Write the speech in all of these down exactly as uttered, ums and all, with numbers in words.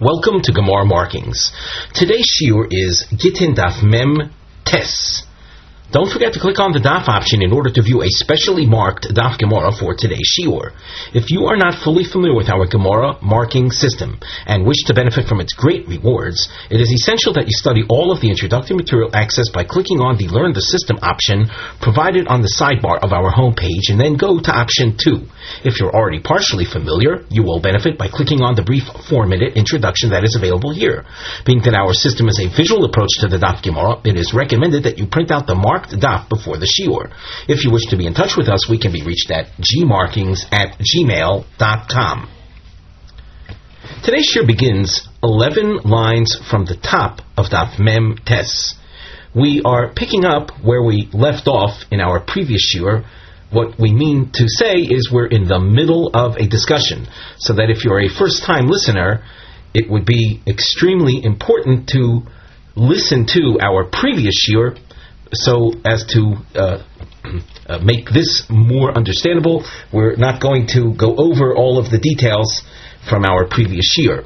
Welcome to Gemara Markings. Today's shiur is Gittin Daf Mem Tes. Don't forget to click on the Daf option in order to view a specially marked Daf Gemara for today's shiur. If you are not fully familiar with our Gemara marking system and wish to benefit from its great rewards, it is essential that you study all of the introductory material accessed by clicking on the Learn the System option provided on the sidebar of our homepage and then go to option two. If you're already partially familiar, you will benefit by clicking on the brief four-minute introduction that is available here. Being that our system is a visual approach to the Daf Gemara, it is recommended that you print out the marked daf before the shiur. If you wish to be in touch with us, we can be reached at gmarkings at gmail dot com. Today's shiur begins eleven lines from the top of Daf Mem Tes. We are picking up where we left off in our previous shiur. What we mean to say is we're in the middle of a discussion, so that if you're a first-time listener, it would be extremely important to listen to our previous shiur so as to uh, uh, make this more understandable. We're not going to go over all of the details from our previous shiur.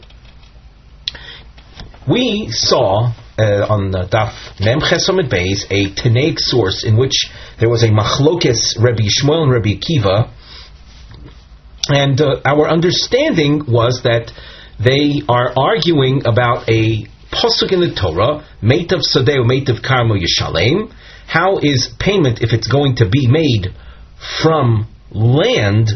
We saw uh, on the Daf Mem Ches Amud Beis a Tanaic source in which there was a machlokes Rabbi Shmuel and Rabbi Akiva, and uh, our understanding was that they are arguing about a pasuk in the Torah, Meitav Sadeu, Meitav Karmo Yishalem. How is payment, if it's going to be made from land,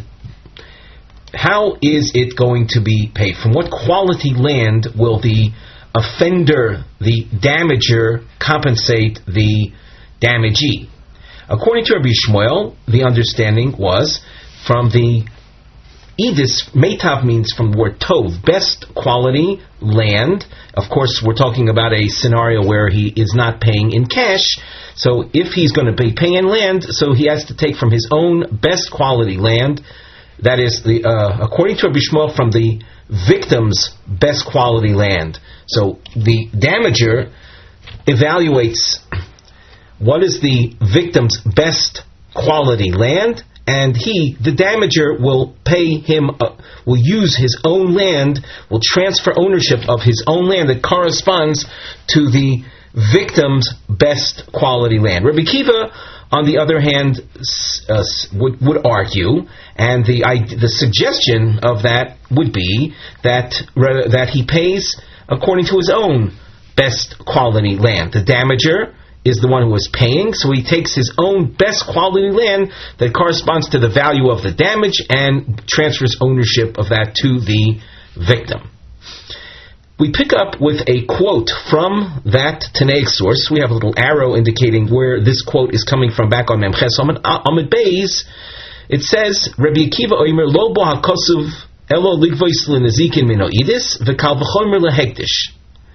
how is it going to be paid? From what quality land will the offender, the damager, compensate the damagee? According to Rabbi Shmuel, the understanding was from the Edis, Meitav means from the word Tov, best quality land. Of course, we're talking about a scenario where he is not paying in cash. So if he's going to be paying in land, so he has to take from his own best quality land. That is, the uh, according to Rabbi Shmuel, from the victim's best quality land. So the damager evaluates what is the victim's best quality land, and he, the damager, will pay him, uh, will use his own land, will transfer ownership of his own land that corresponds to the victim's best quality land. Rabbi Akiva, on the other hand, uh, would, would argue, and the the suggestion of that would be that uh, that he pays according to his own best quality land. The damager is the one who is paying, so he takes his own best quality land that corresponds to the value of the damage and transfers ownership of that to the victim. We pick up with a quote from that Tanaic source. We have a little arrow indicating where this quote is coming from back on Mem Ches Amud Beis. It says, Rabbi Akiva Omer lo bo hakosuv elo ligvois l'nezikin mino idis v'kal v'chomer lehektish.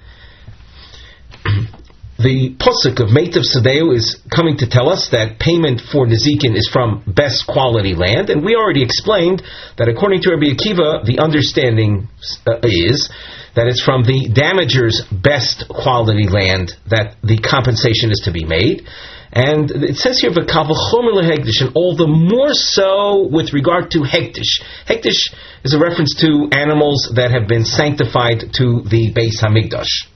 The pasuk of Meitav Sadeu is coming to tell us that payment for Nezikin is from best quality land, and we already explained that according to Rabbi Akiva, the understanding uh, is that it's from the damager's best quality land that the compensation is to be made. And it says here, V'kal v'chomer lehektish, and all the more so with regard to hektish. Hektish is a reference to animals that have been sanctified to the Beis Hamikdash.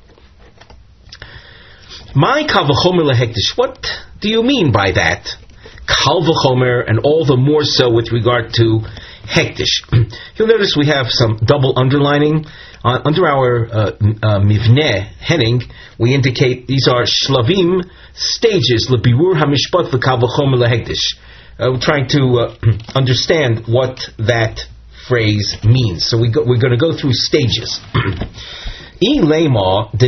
My kal v'chomer lehektish, what do you mean by that? Kal v'chomer, and all the more so with regard to hektish. You'll notice we have some double underlining. Uh, under our uh, uh, mivneh heading, we indicate these are shlavim, stages, lebirur hamishpat v'kal v'chomer lehektish. Uh, we're trying to uh, understand what that phrase means. So we go, we're going to go through stages. If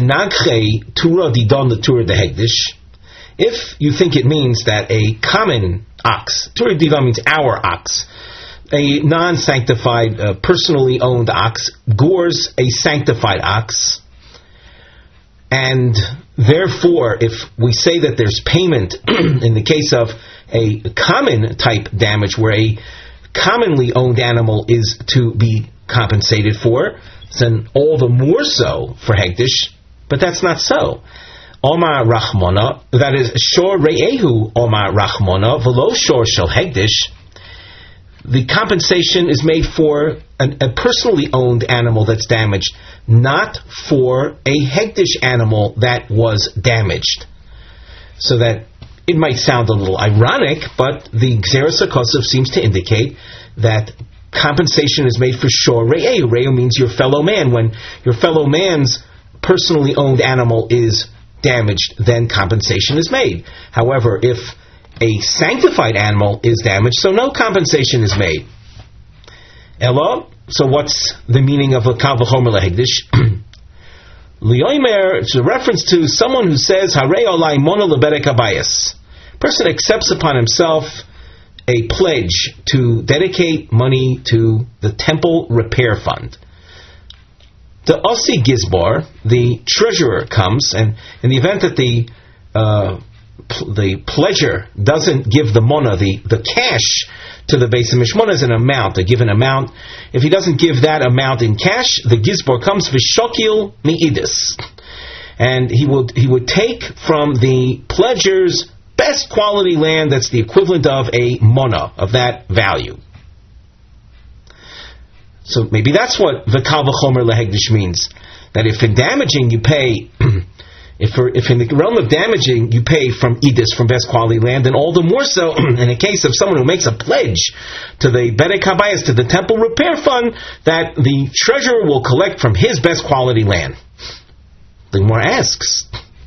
you think it means that a common ox, Tura Diva means our ox, a non-sanctified, uh, personally owned ox, gores a sanctified ox, and therefore, if we say that there's payment in the case of a common type damage where a commonly owned animal is to be compensated for, then all the more so for hektish, but that's not so. Omar Rachmona, that is, Shor Re'ehu Omar Rachmona, Velo Shor Shel Hektish. the compensation is made for an, a personally owned animal that's damaged, not for a hegdish animal that was damaged. So that it might sound a little ironic, but the Gzeras HaKosov seems to indicate that compensation is made for shor re'eu. Re'eu means your fellow man. When your fellow man's personally owned animal is damaged, then compensation is made. However, if a sanctified animal is damaged, so no compensation is made. Elo, so what's the meaning of a kal v'chomer lehegdish? Liyomer, it's a reference to someone who says, Harei olai mono leberek habayis. Person accepts upon himself a pledge to dedicate money to the temple repair fund. The Ossi Gizbor, the treasurer, comes, and in the event that the uh, pl- the pledger doesn't give the mona, the, the cash, to the Beis HaMishmona as an amount, a given amount, if he doesn't give that amount in cash, the Gizbor comes v'shokil mi'idis, and he would he would take from the pledger's best quality land that's the equivalent of a mona, of that value. So maybe that's what the kal v'chomer lehegdish means. That if in damaging you pay, if for, if in the realm of damaging you pay from idis, from best quality land, then all the more so in a case of someone who makes a pledge to the Berek Habayis, to the temple repair fund, that the treasurer will collect from his best quality land. The Gemara asks,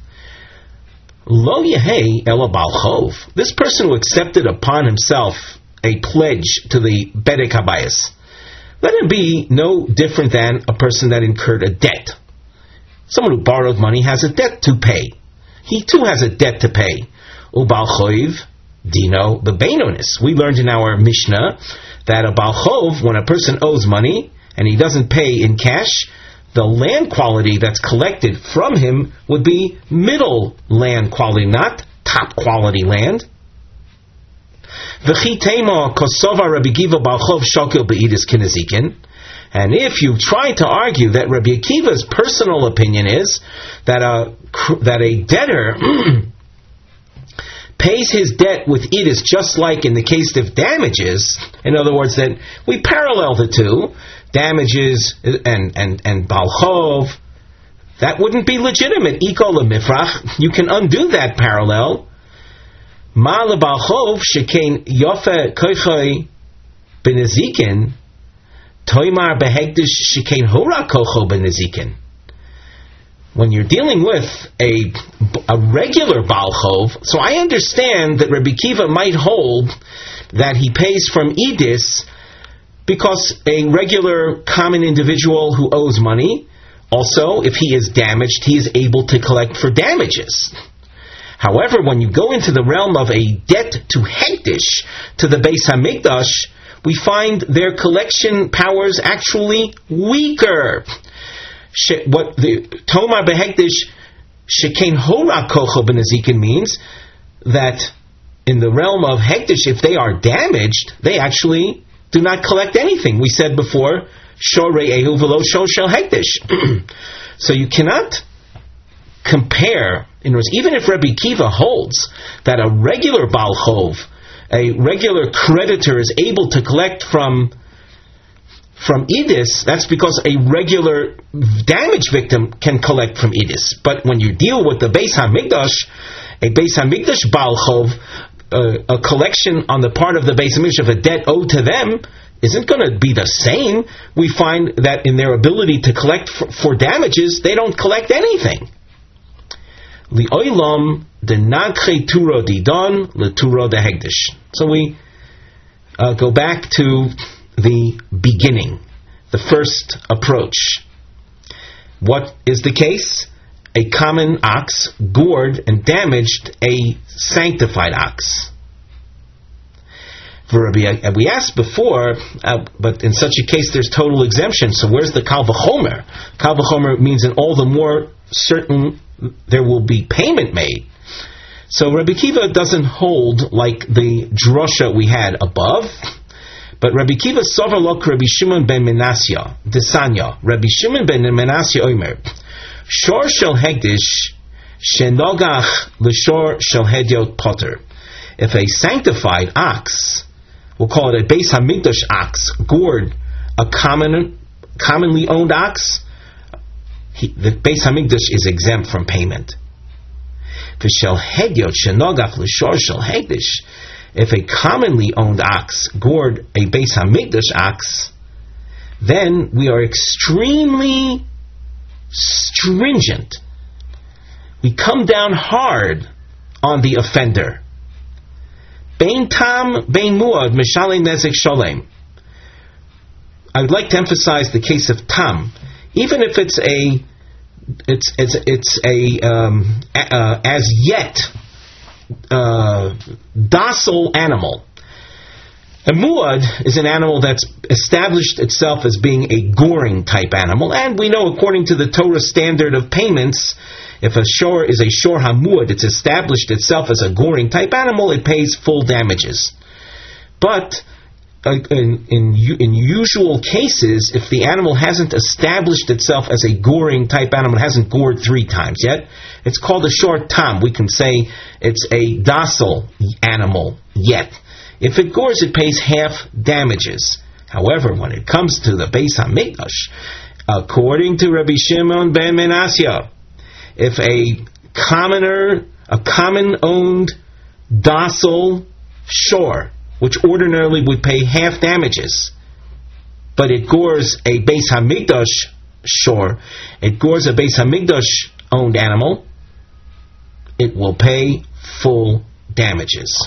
Lo yehei ela bal chov. This person who accepted upon himself a pledge to the Berek Habayis, let it be no different than a person that incurred a debt. Someone who borrowed money has a debt to pay. He too has a debt to pay. Ubal choiv dino bebeinonis. We learned in our Mishnah that a bal chov, when a person owes money and he doesn't pay in cash, the land quality that's collected from him would be middle land quality, not top quality land. And if you try to argue that Rabbi Akiva's personal opinion is that a that a debtor pays his debt with idis just like in the case of damages, in other words, that we parallel the two, damages and and and bal chov, that wouldn't be legitimate. Iko lemifrach, you can undo that parallel. Ma lebal chov shekain yofe koichoi benezikin toimar behegdish shekain hora kocho benezikin. When you're dealing with a a regular bal chov, so I understand that Rabbi Kiva might hold that he pays from idis because a regular common individual who owes money, also if he is damaged, he is able to collect for damages. However, when you go into the realm of a debt to hegdish, to the Beis Hamikdash, we find their collection powers actually weaker. What the Tomar behegdish shekain hora kocho benezikin means that in the realm of hegdish, if they are damaged, they actually do not collect anything. We said before, shor re'ehu v'lo shor shel hegdish. So you cannot compare. In other words, even if Rabbi Kiva holds that a regular bal chov, a regular creditor, is able to collect from from idis, that's because a regular damage victim can collect from idis. But when you deal with the Beis Hamikdash, a Beis Hamikdash bal chov, uh, a collection on the part of the Beis Hamikdash of a debt owed to them isn't going to be the same. We find that in their ability to collect for, for damages, they don't collect anything. Li'olam de nagche turo didon leturo de hegdish. So we uh, go back to the beginning, the first approach. What is the case? A common ox gored and damaged a sanctified ox. We asked before, uh, but in such a case there's total exemption. So where's the kal v'chomer? Kal v'chomer means in all the more certain there will be payment made. So Rabbi Kiva doesn't hold like the drosha we had above, but Rabbi Kiva sover lok Rabbi Shimon ben Menasya desanya. Rabbi Shimon ben Menasya omer shor shel hegdish shenogach l'shor shel hediot potter. If a sanctified ox we'll call it a Beis Hamikdash ox, gored a common, commonly owned ox, he, the Beis Hamikdash is exempt from payment. V'shel Hegyot shenogach l'shor shel Hegdish, if a commonly owned ox gored a Beis Hamikdash ox, then we are extremely stringent. We come down hard on the offender. Bein tam, bein muad, mishalei nezek sholem. I would like to emphasize the case of tam, even if it's a, it's it's it's a um, uh, as yet uh, docile animal. A muad is an animal that's established itself as being a goring type animal, and we know according to the Torah standard of payments, if a shor is a shor hamuad, it's established itself as a goring type animal, it pays full damages. But uh, in, in in usual cases, if the animal hasn't established itself as a goring type animal, it hasn't gored three times yet, it's called a shor tam. We can say it's a docile animal yet. If it gores, it pays half damages. However, when it comes to the Beis Hamikdash, according to Rabbi Shimon ben Menasya, if a commoner, a common-owned, docile shor, which ordinarily would pay half damages, but it gores a Beis Hamikdash shor, it gores a Beis Hamikdash-owned animal, it will pay full damages.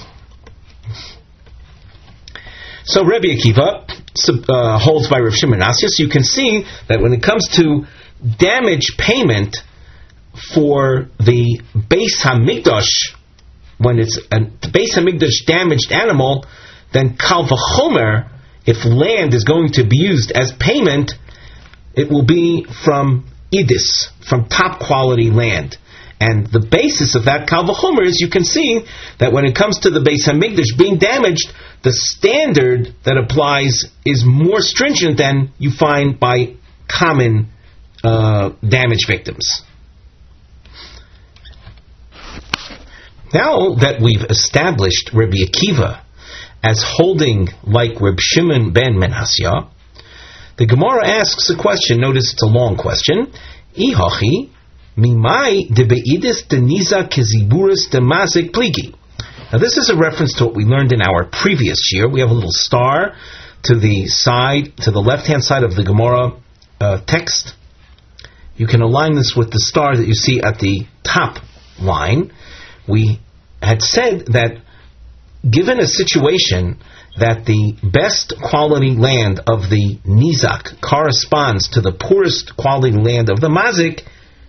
So Rabbi Akiva uh, holds by Rav Shimon Asya. So you can see that when it comes to damage payment for the Beis Hamikdash, when it's a Beis Hamikdash damaged animal, then Kal V'chomer, if land is going to be used as payment, it will be from Idis, from top quality land. And the basis of that Kal V'chomer is, you can see that when it comes to the Beis Hamikdash being damaged, the standard that applies is more stringent than you find by common uh, damage victims. Now that we've established Rabbi Akiva as holding like Reb Shimon ben Menasya, the Gemara asks a question. Notice it's a long question. Ihachi mimai de beidis de niza keziburis de mazik pligi. Now this is a reference to what we learned in our previous year. We have a little star to the side, to the left-hand side of the Gemara uh, text. You can align this with the star that you see at the top line. We had said that given a situation that the best quality land of the Nizak corresponds to the poorest quality land of the Mazik,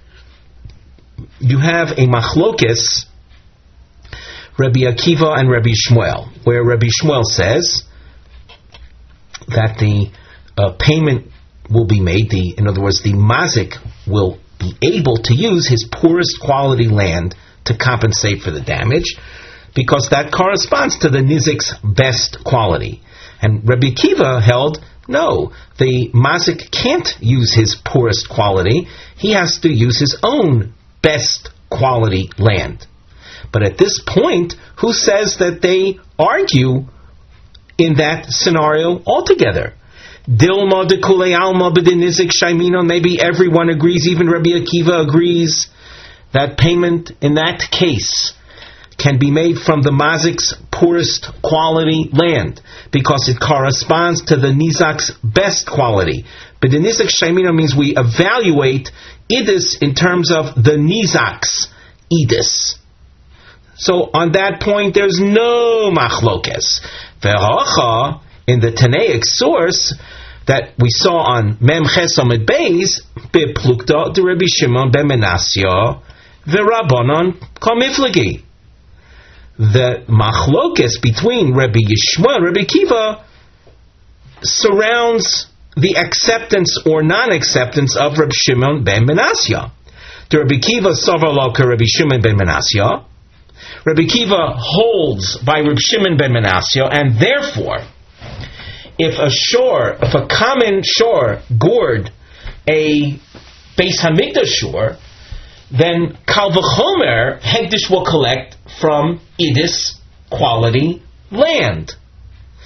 you have a machlokes, Rabbi Akiva and Rabbi Shmuel, where Rabbi Shmuel says that the uh, payment will be made, the, in other words, the Mazik will be able to use his poorest quality land to compensate for the damage, because that corresponds to the Nizik's best quality. And Rabbi Akiva held, no, the Mazik can't use his poorest quality, he has to use his own best quality land. But at this point, who says that they argue in that scenario altogether? Dilma de Kule Alma b'dinizik shaimino. Maybe everyone agrees, even Rabbi Akiva agrees, that payment in that case can be made from the Mazik's poorest quality land, because it corresponds to the Nizak's best quality. But the Nizik shaimino means we evaluate Idis in terms of the Nizak's Idis. So on that point, there's no machlokes. Ve'hacha, in the Tanaic source that we saw on Mem Ches Amud Beis, beplukta de Rabbi Shimon ben Menasya ve'Rabbanon kamiflagi. The machlokes between Rabbi Yishmael and Rabbi Akiva surrounds the acceptance or non-acceptance of Rabbi Shimon ben Menasya. To Rabbi Akiva savarloka Rabbi Shimon ben Menasya. Rabbi Akiva holds by Rabbi Shimon ben Menasya, and therefore, if a shor, if a common shor gored a Beis Hamikdash shor, then Kal V'chomer Hegdish will collect from Idis quality land.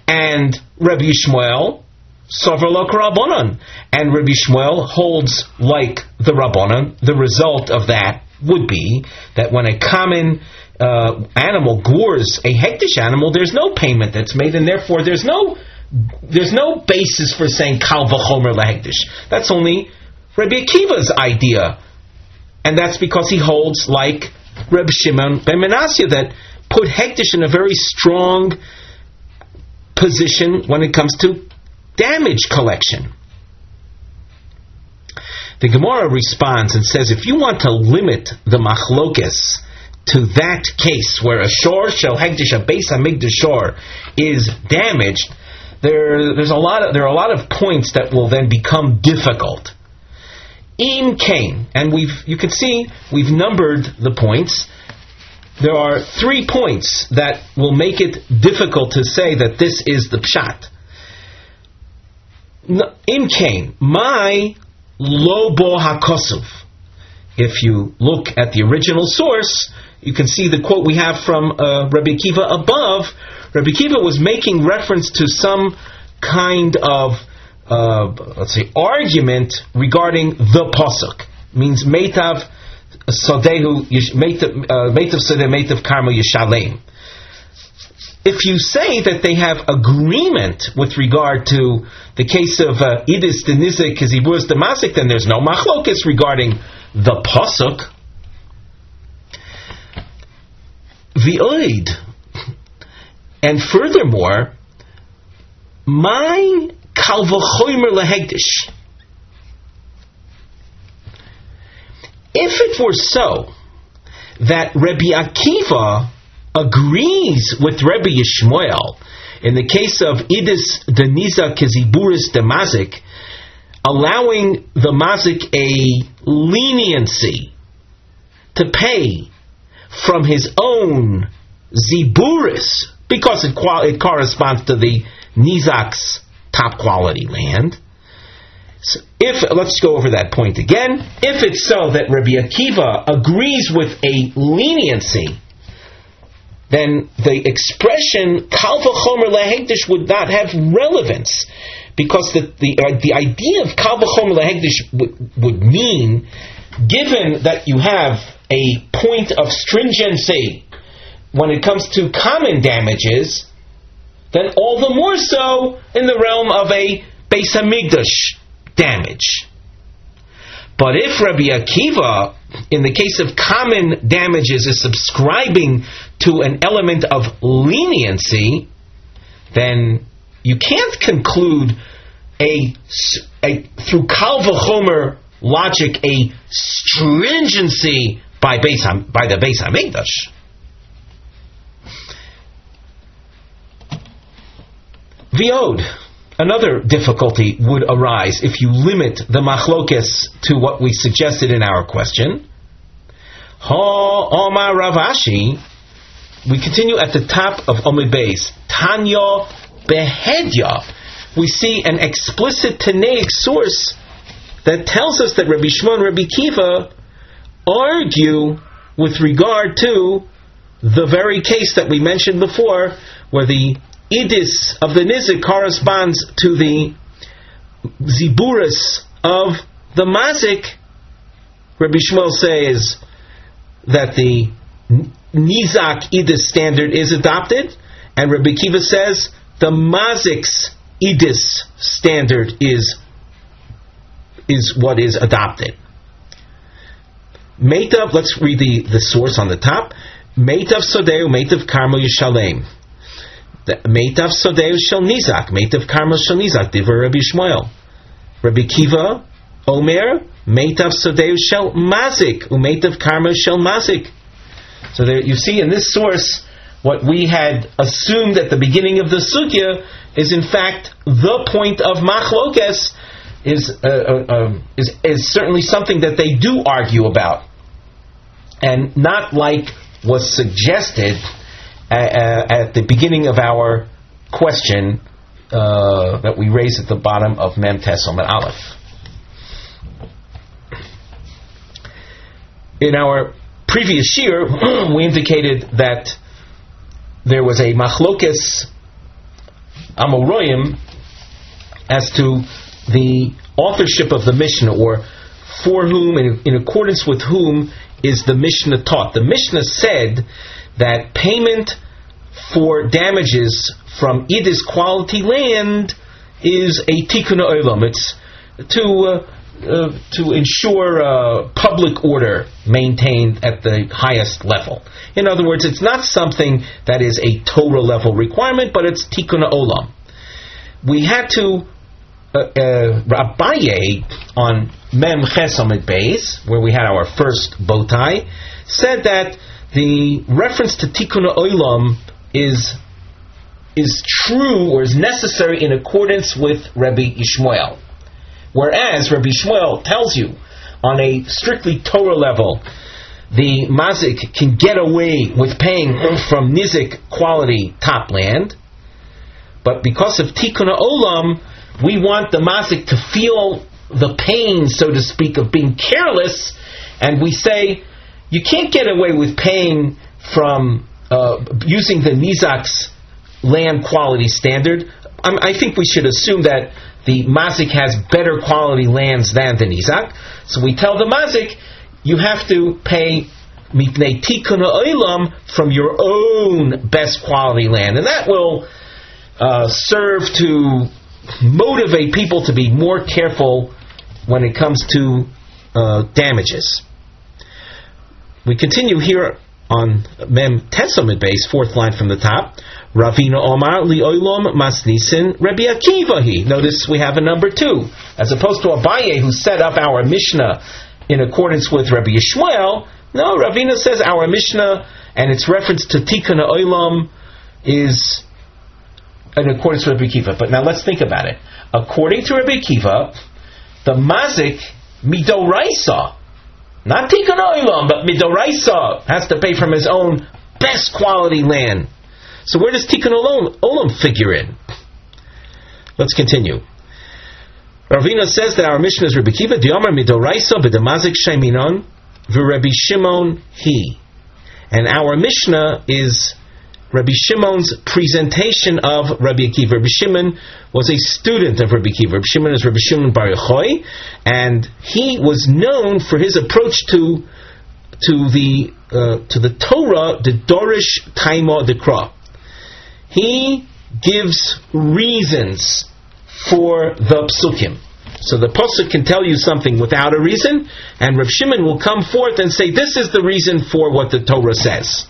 And Rabbi Yishmael, Sover Lo Rabbanan. And Rabbi Yishmael holds like the Rabbanan. The result of that would be that when a common uh, animal gores a hektish animal, there's no payment that's made, and therefore there's no there's no basis for saying kal v'chomer lehektish. That's only Rabbi Akiva's idea, and that's because he holds like Reb Shimon ben Menashe, that put hektish in a very strong position when it comes to damage collection. The Gemara responds and says, if you want to limit the machlokes to that case where a shor shel hektish, a beis hamikdash shor, is damaged, there there's a lot of there are a lot of points that will then become difficult. Im kain, and we've you can see we've numbered the points. There are three points that will make it difficult to say that this is the pshat. Im kain, my lo bo hakosov. If you look at the original source, you can see the quote we have from uh, Rabbi Akiva above. Rabbi Akiva was making reference to some kind of uh, let's say argument regarding the pasuk. It means meitav sodehu meitav meitav sodeh meitav karma yishalem. If you say that they have agreement with regard to the case of uh, idis denizik kiziburas demasik, then there's no machlokes regarding the pasuk. V'oid, and furthermore, my kal v'chomer lehektish. If it were so that Rabbi Akiva agrees with Rabbi Yishmael in the case of idis deniza kiziburis de mazik, allowing the mazik a leniency to pay from his own ziburis, because it, qual- it corresponds to the nizak's top quality land. So if let's go over that point again. If it's so that Rabbi Akiva agrees with a leniency, then the expression kal v'chomer lehektish would not have relevance, because the the, uh, the idea of kal v'chomer lehektish would, would mean, given that you have a point of stringency when it comes to common damages, then all the more so in the realm of a beis hamikdash damage. But if Rabbi Akiva, in the case of common damages, is subscribing to an element of leniency, then you can't conclude a, a through kal v'chomer logic a stringency by beis, by the beis hamikdash. V'od, another difficulty would arise if you limit the machlokes to what we suggested in our question. Ha Omar Rav Ashi. We continue at the top of Omid Beis. Tanya Behedya. We see an explicit Tanaic source that tells us that Rabbi Shimon and Rabbi Akiva argue with regard to the very case that we mentioned before, where the idis of the nizik corresponds to the ziburis of the mazik. Rabbi Shmuel says that the nizak idis standard is adopted, and Rabbi Akiva says the mazik's idis standard is is what is adopted. Meitav, let's read the, the source on the top. Meitav sodeu, meitav karmo yishalem. Meitav sodeu shel nizak, meitav karmo shel nizak, divrei Rabbi Shmuel. Rabbi Akiva, Omer, meitav sodeu shel mazik, umeitav karmo shel mazik. So there you see in this source, what we had assumed at the beginning of the sugya is in fact the point of machlokes, is, uh, uh, um, is is certainly something that they do argue about, and not like was suggested uh, uh, at the beginning of our question uh, that we raised at the bottom of Mem Tes Omer Aleph. In our previous year, we indicated that there was a machlokes Amoraim as to the authorship of the Mishnah, or for whom and in accordance with whom is the Mishnah taught. The Mishnah said that payment for damages from Idis quality land is a tikkun olam. It's to uh, uh, to ensure uh, public order maintained at the highest level. In other words, it's not something that is a Torah level requirement, but it's tikkun olam. We had to uh, uh, Abaye on Mem Ches Amud Beis, where we had our first bow tie, said that the reference to tikkun olam is is true or is necessary in accordance with Rabbi Ishmael. Whereas Rabbi Ishmael tells you, on a strictly Torah level, the mazik can get away with paying from nizik quality top land, but because of tikkun olam, we want the mazik to feel the pain, so to speak, of being careless, and we say, you can't get away with paying from uh, using the nizak's land quality standard. Um, I think we should assume that the mazik has better quality lands than the nizak. So we tell the mazik, you have to pay mipnei tikkun olam from your own best quality land, and that will uh, serve to motivate people to be more careful when it comes to uh, damages. We continue here on Mem Tes Amud Beis, fourth line from the top. Ravina Omar li olam masnisin Rabbi Akiva hi. Notice we have a number two, as opposed to Abaye, who set up our Mishnah in accordance with Rabbi Yishmael. No, Ravina says our Mishnah and its reference to tikkun olam is in accordance with Rabbi Akiva. But now let's think about it. According to Rabbi Akiva, the mazik midoraisa, not tikkun olam, but midoraisa, has to pay from his own best quality land. So where does tikkun olam, olam figure in? Let's continue. Ravina says that our Mishnah is Rabbi Akiva, Diomar midoraisa b'damazik sheminon v'Rabbi Shimon he. And our Mishnah is Rabbi Shimon's presentation of Rabbi Akiva. Rabbi Shimon was a student of Rabbi Akiva. Rabbi Shimon is Rabbi Shimon Bar Yochai, and he was known for his approach to to the uh, to the Torah, the Dorish Taima Dekra. He gives reasons for the psukim. So the pasuk can tell you something without a reason, and Rav Shimon will come forth and say, this is the reason for what the Torah says.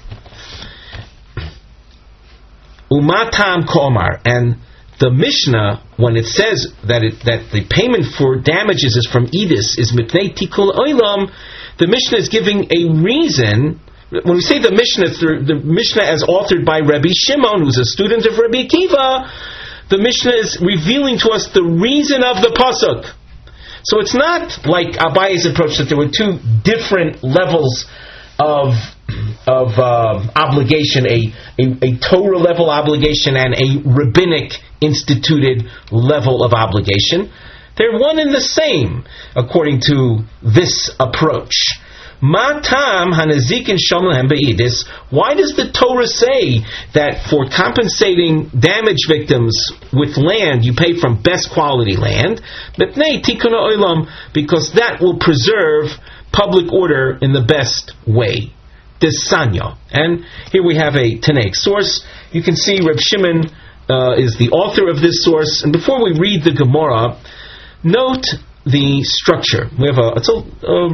Umatam Komar, and the Mishnah, when it says that it, that the payment for damages is from Edis, is mipnei tikkun olam, the Mishnah is giving a reason. When we say the Mishnah, it's the, the Mishnah as authored by Rabbi Shimon, who's a student of Rabbi Akiva. The Mishnah is revealing to us the reason of the pasuk. So it's not like Abaye's approach that there were two different levels of of uh, obligation, a, a, a Torah level obligation and a rabbinic instituted level of obligation. They're one and the same, according to this approach. Matam hanazikin shalom be'idis. Why does the Torah say that for compensating damage victims with land, you pay from best quality land? Mipnei tikkun olam, because that will preserve public order in the best way. This Sanya. And here we have a Tanaic source. You can see Reb Shimon uh, is the author of this source. And before we read the Gemara, note the structure. We have a it's a,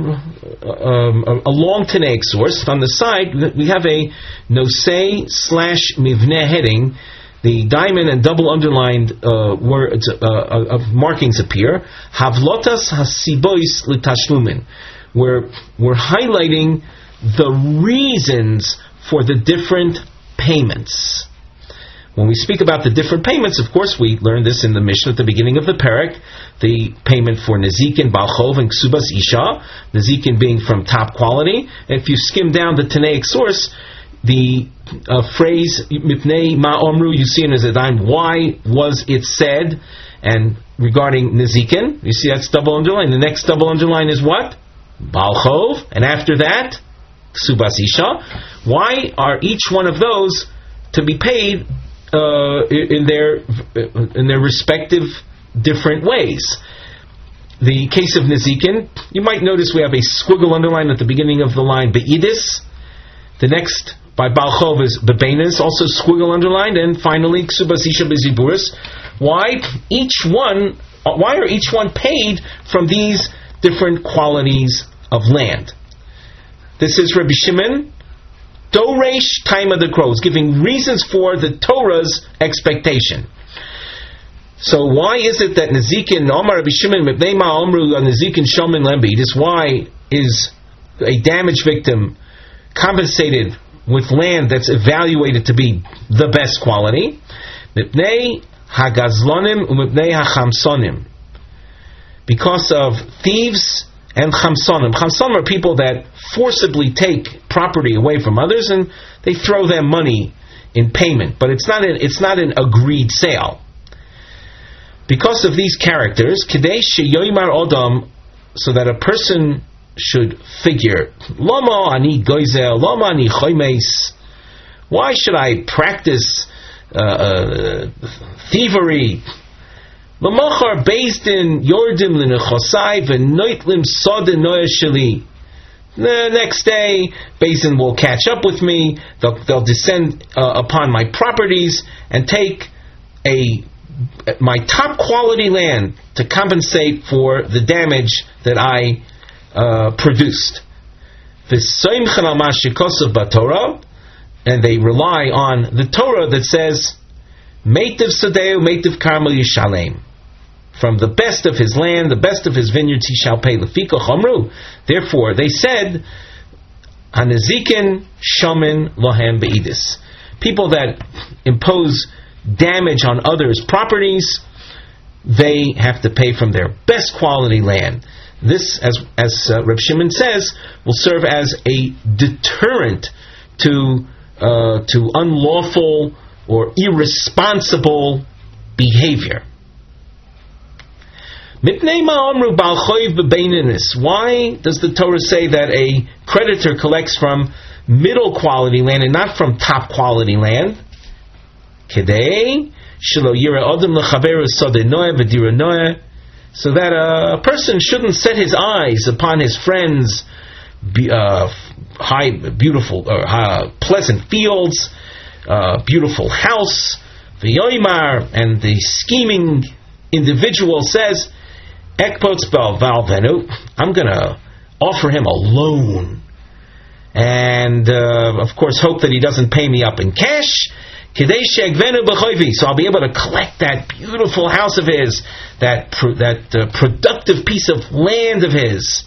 um, a, a long Tanaic source. On the side, we have a Nosei slash Mivneh heading. The diamond and double underlined uh, words uh, uh, of markings appear. Havlotas hasibois l'tashlumin. We're we're highlighting the reasons for the different payments. When we speak about the different payments, of course, we learned this in the Mishnah at the beginning of the parak. The payment for Nezikin, Balchov, and Ksubas Isha. Nezikin being from top quality. And if you skim down the Tanaic source, the uh, phrase Mipnei Ma Omru, you see in Zedayim, why was it said? And regarding Nezikin, you see that's double underline. The next double underline is what? Balchov. And after that, Ksubas Isha. Why are each one of those to be paid uh, in their in their respective different ways. The case of Nezikin, you might notice we have a squiggle underline at the beginning of the line, Be'idis. The next, by Balchov, is Bebenis, also squiggle underlined. And finally, Ksubas Isha Beziburis. Why? Each one, why are each one paid from these different qualities of land? This is Rabbi Shimon, Doresh Taima the Crows, giving reasons for the Torah's expectation. So why is it that Nezikin, Omar Rabbi Shimon, Mipnei Ma'omru, Nezikin Shomin Lembi, this why is a damage victim compensated with land that's evaluated to be the best quality? Mipnei Hagazlonim Umipnei Hachamsonim. Because of thieves and Chamsonim. Chamsonim are people that forcibly take property away from others and they throw them money in payment. But it's not an, it's not an agreed sale. Because of these characters, Kadesh Yoimar Odom, so that a person should figure, Lama ani goizel, Lama ani choimes. Why should I practice uh, uh, thievery? Lamachar based in Yordim linechosai v'noitlim sodin noya sheli. The next day, Basin will catch up with me. They'll, they'll descend uh, upon my properties and take a my top quality land to compensate for the damage that I uh, produced. And they rely on the Torah that says, Meitiv Sadeu, Meitiv Karmel Yishalem. From the best of his land, the best of his vineyards, he shall pay. Lefika Chomru. Therefore, they said, Hanezikin Shomin Lohem Be'idis. People that impose damage on others' properties, they have to pay from their best quality land. This, as as uh, Reb Shimon says, will serve as a deterrent to uh, to unlawful or irresponsible behavior. Why does the Torah say that a creditor collects from middle quality land and not from top quality land? So that a person shouldn't set his eyes upon his friend's uh, high, beautiful, or uh, pleasant fields, uh, beautiful house, v'yoimar, and the scheming individual says, Ekpots bel valvenu, I'm going to offer him a loan, and uh, of course hope that he doesn't pay me up in cash. So I'll be able to collect that beautiful house of his, that pro- that uh, productive piece of land of his.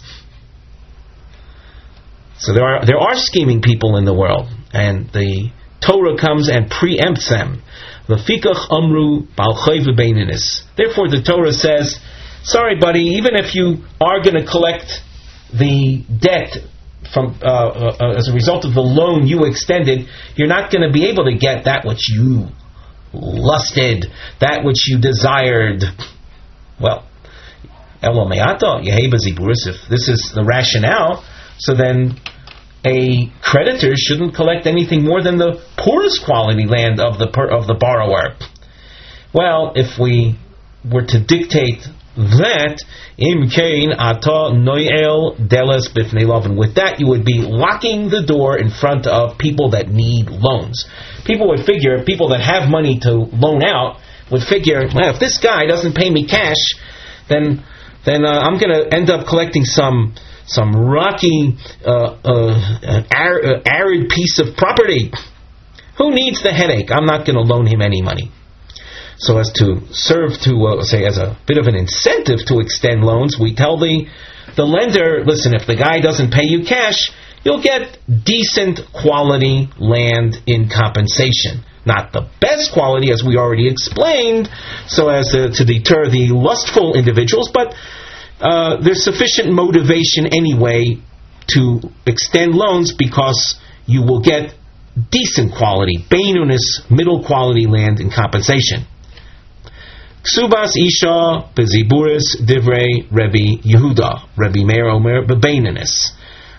So there are there are scheming people in the world, and the Torah comes and preempts them. Lefikach amru bal chayv beininis. Therefore, the Torah says, "Sorry, buddy. Even if you are going to collect the debt from uh, uh, as a result of the loan you extended, you're not going to be able to get that which you lusted, that which you desired." Well, Elo me'ata yeheba ziburis. If this is the rationale, so then a creditor shouldn't collect anything more than the poorest quality land of the per, of the borrower. Well, if we were to dictate that, im kain ata noel delas bifnei lovin, with that you would be locking the door in front of people that need loans. People would figure, people that have money to loan out would figure, well, if this guy doesn't pay me cash, then then uh, I'm going to end up collecting some some rocky, uh, uh, ar- uh, arid piece of property. Who needs the headache? I'm not going to loan him any money. So as to serve to, uh, say, as a bit of an incentive to extend loans, we tell the the lender, listen, if the guy doesn't pay you cash, you'll get decent quality land in compensation. Not the best quality, as we already explained, so as uh, to deter the lustful individuals, but uh, there's sufficient motivation anyway to extend loans because you will get decent quality, beinunis, middle quality land in compensation. Ksubas Isha Beziburis Divrei Rebbe Yehuda, Rebbe Meir Omer Bebeinunis.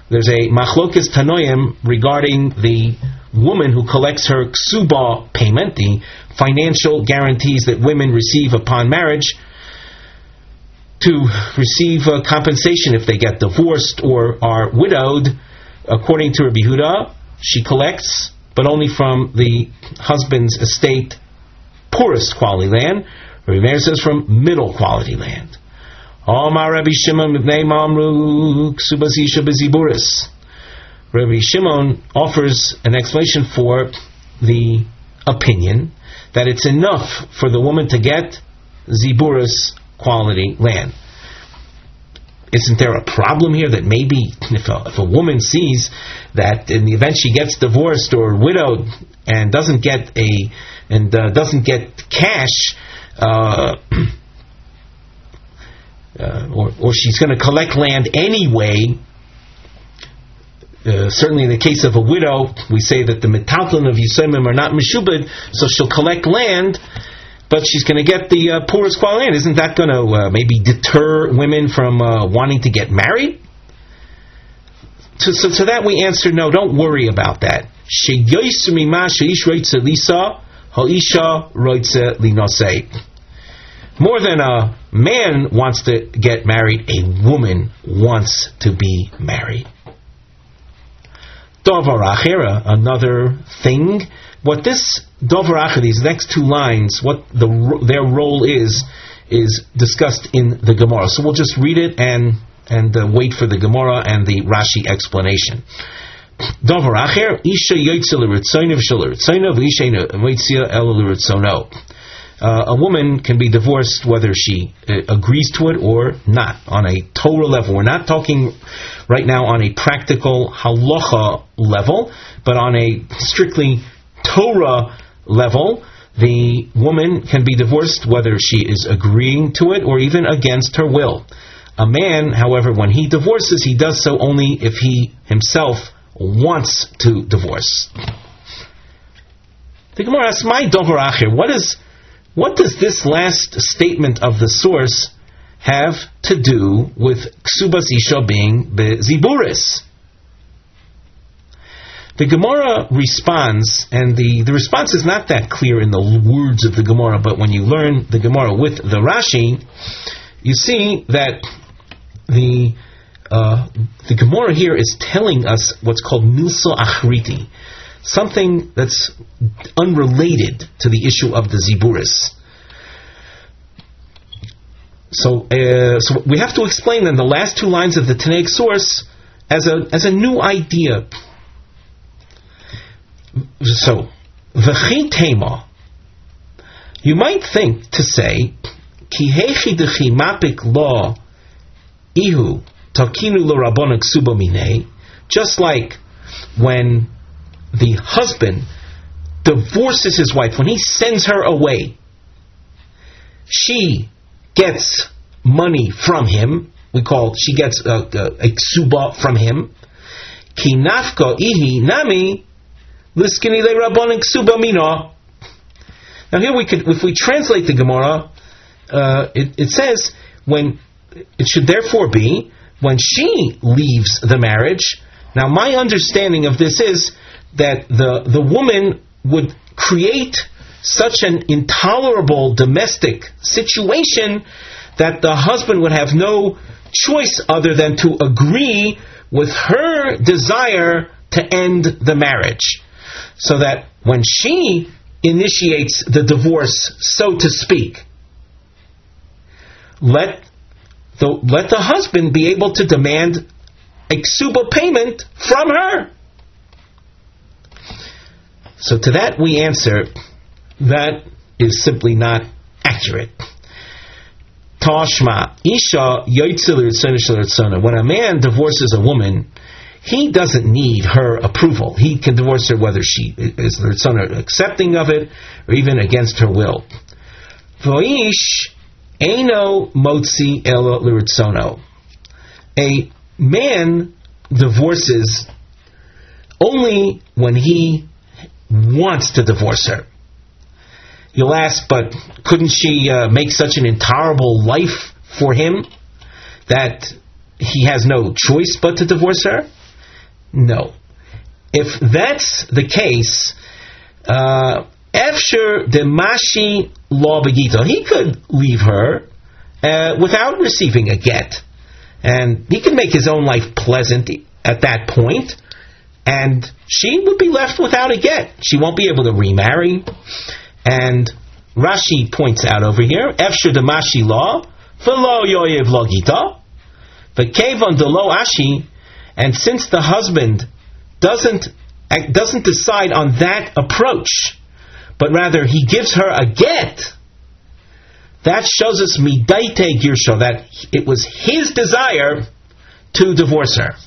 there's a machlokas tanoim regarding the woman who collects her ksuba payment, the financial guarantees that women receive upon marriage, to receive uh, compensation if they get divorced or are widowed. According to Rabbi Yehuda, she collects, but only from the husband's estate, poorest quality land. Rabbi Meir says from middle quality land. Rabbi Shimon Rabbi Shimon offers an explanation for the opinion that it's enough for the woman to get ziburis quality land. Isn't there a problem here that maybe if a, if a woman sees that in the event she gets divorced or widowed and doesn't get a and uh, doesn't get cash, uh, uh, or, or she's going to collect land anyway? Uh, certainly in the case of a widow, we say that the metalton of Yisomim are not meshubed, so she'll collect land, but she's going to get the uh, poorest quality land. Isn't that going to uh, maybe deter women from uh, wanting to get married? So, so to that we answer, no, don't worry about that. More than a man wants to get married, a woman wants to be married. Dovar Achera, another thing. What this Dovar Achera, these next two lines, what the their role is, is discussed in the Gemara. So we'll just read it and and uh, wait for the Gemara and the Rashi explanation. Dovar Acher, Isha Yotzeh L'Ritzonav Shel L'Ritzonav, Isha Yotzeh El L'Ritzono. A woman can be divorced whether she uh, agrees to it or not, on a Torah level. We're not talking right now on a practical halacha level, but on a strictly Torah level. The woman can be divorced whether she is agreeing to it or even against her will. A man, however, when he divorces, he does so only if he himself wants to divorce. The Gemara asks, "My dover acher, what is what does this last statement of the source have to do with ksubas isha being beziburis?" The Gemara responds, and the, the response is not that clear in the words of the Gemara, but when you learn the Gemara with the Rashi, you see that the uh, the Gemara here is telling us what's called milsa achriti, something that's unrelated to the issue of the ziburis. So, uh, so we have to explain then the last two lines of the Tanaic source as a as a new idea. So, v'chi tema, you might think to say, ki hechi dechi mapik lo ihu takinu lo rabbanak suba minei, just like when the husband divorces his wife, when he sends her away, she gets money from him. We call she gets a, a, a ksuba from him. Ki nafka ihi nami. Now here we could, if we translate the Gemara, uh, it, it says when it should therefore be when she leaves the marriage. Now my understanding of this is that the the woman would create such an intolerable domestic situation that the husband would have no choice other than to agree with her desire to end the marriage. So that when she initiates the divorce, so to speak, let the let the husband be able to demand a ksuba payment from her. So to that we answer, that is simply not accurate. Tashma, Isha yotzeh l'ritzona shel ritzona. When a man divorces a woman, he doesn't need her approval. He can divorce her whether she is l'ritzona accepting of it or even against her will. Voish eino motzi elo l'ritzono. A man divorces only when he wants to divorce her. You'll ask, but couldn't she uh, make such an intolerable life for him that he has no choice but to divorce her? no. If that's the case, Efsher Demashi Law Begito, he could leave her uh, without receiving a get. And he can make his own life pleasant at that point, and she would be left without a get. She won't be able to remarry. And Rashi points out over here, Efsher Demashi Law, V'lo Yoyev Lo Gita, V'kevon Delo Ashi, and since the husband doesn't doesn't decide on that approach, but rather he gives her a get, that shows us midaite girsha, that it was his desire to divorce her.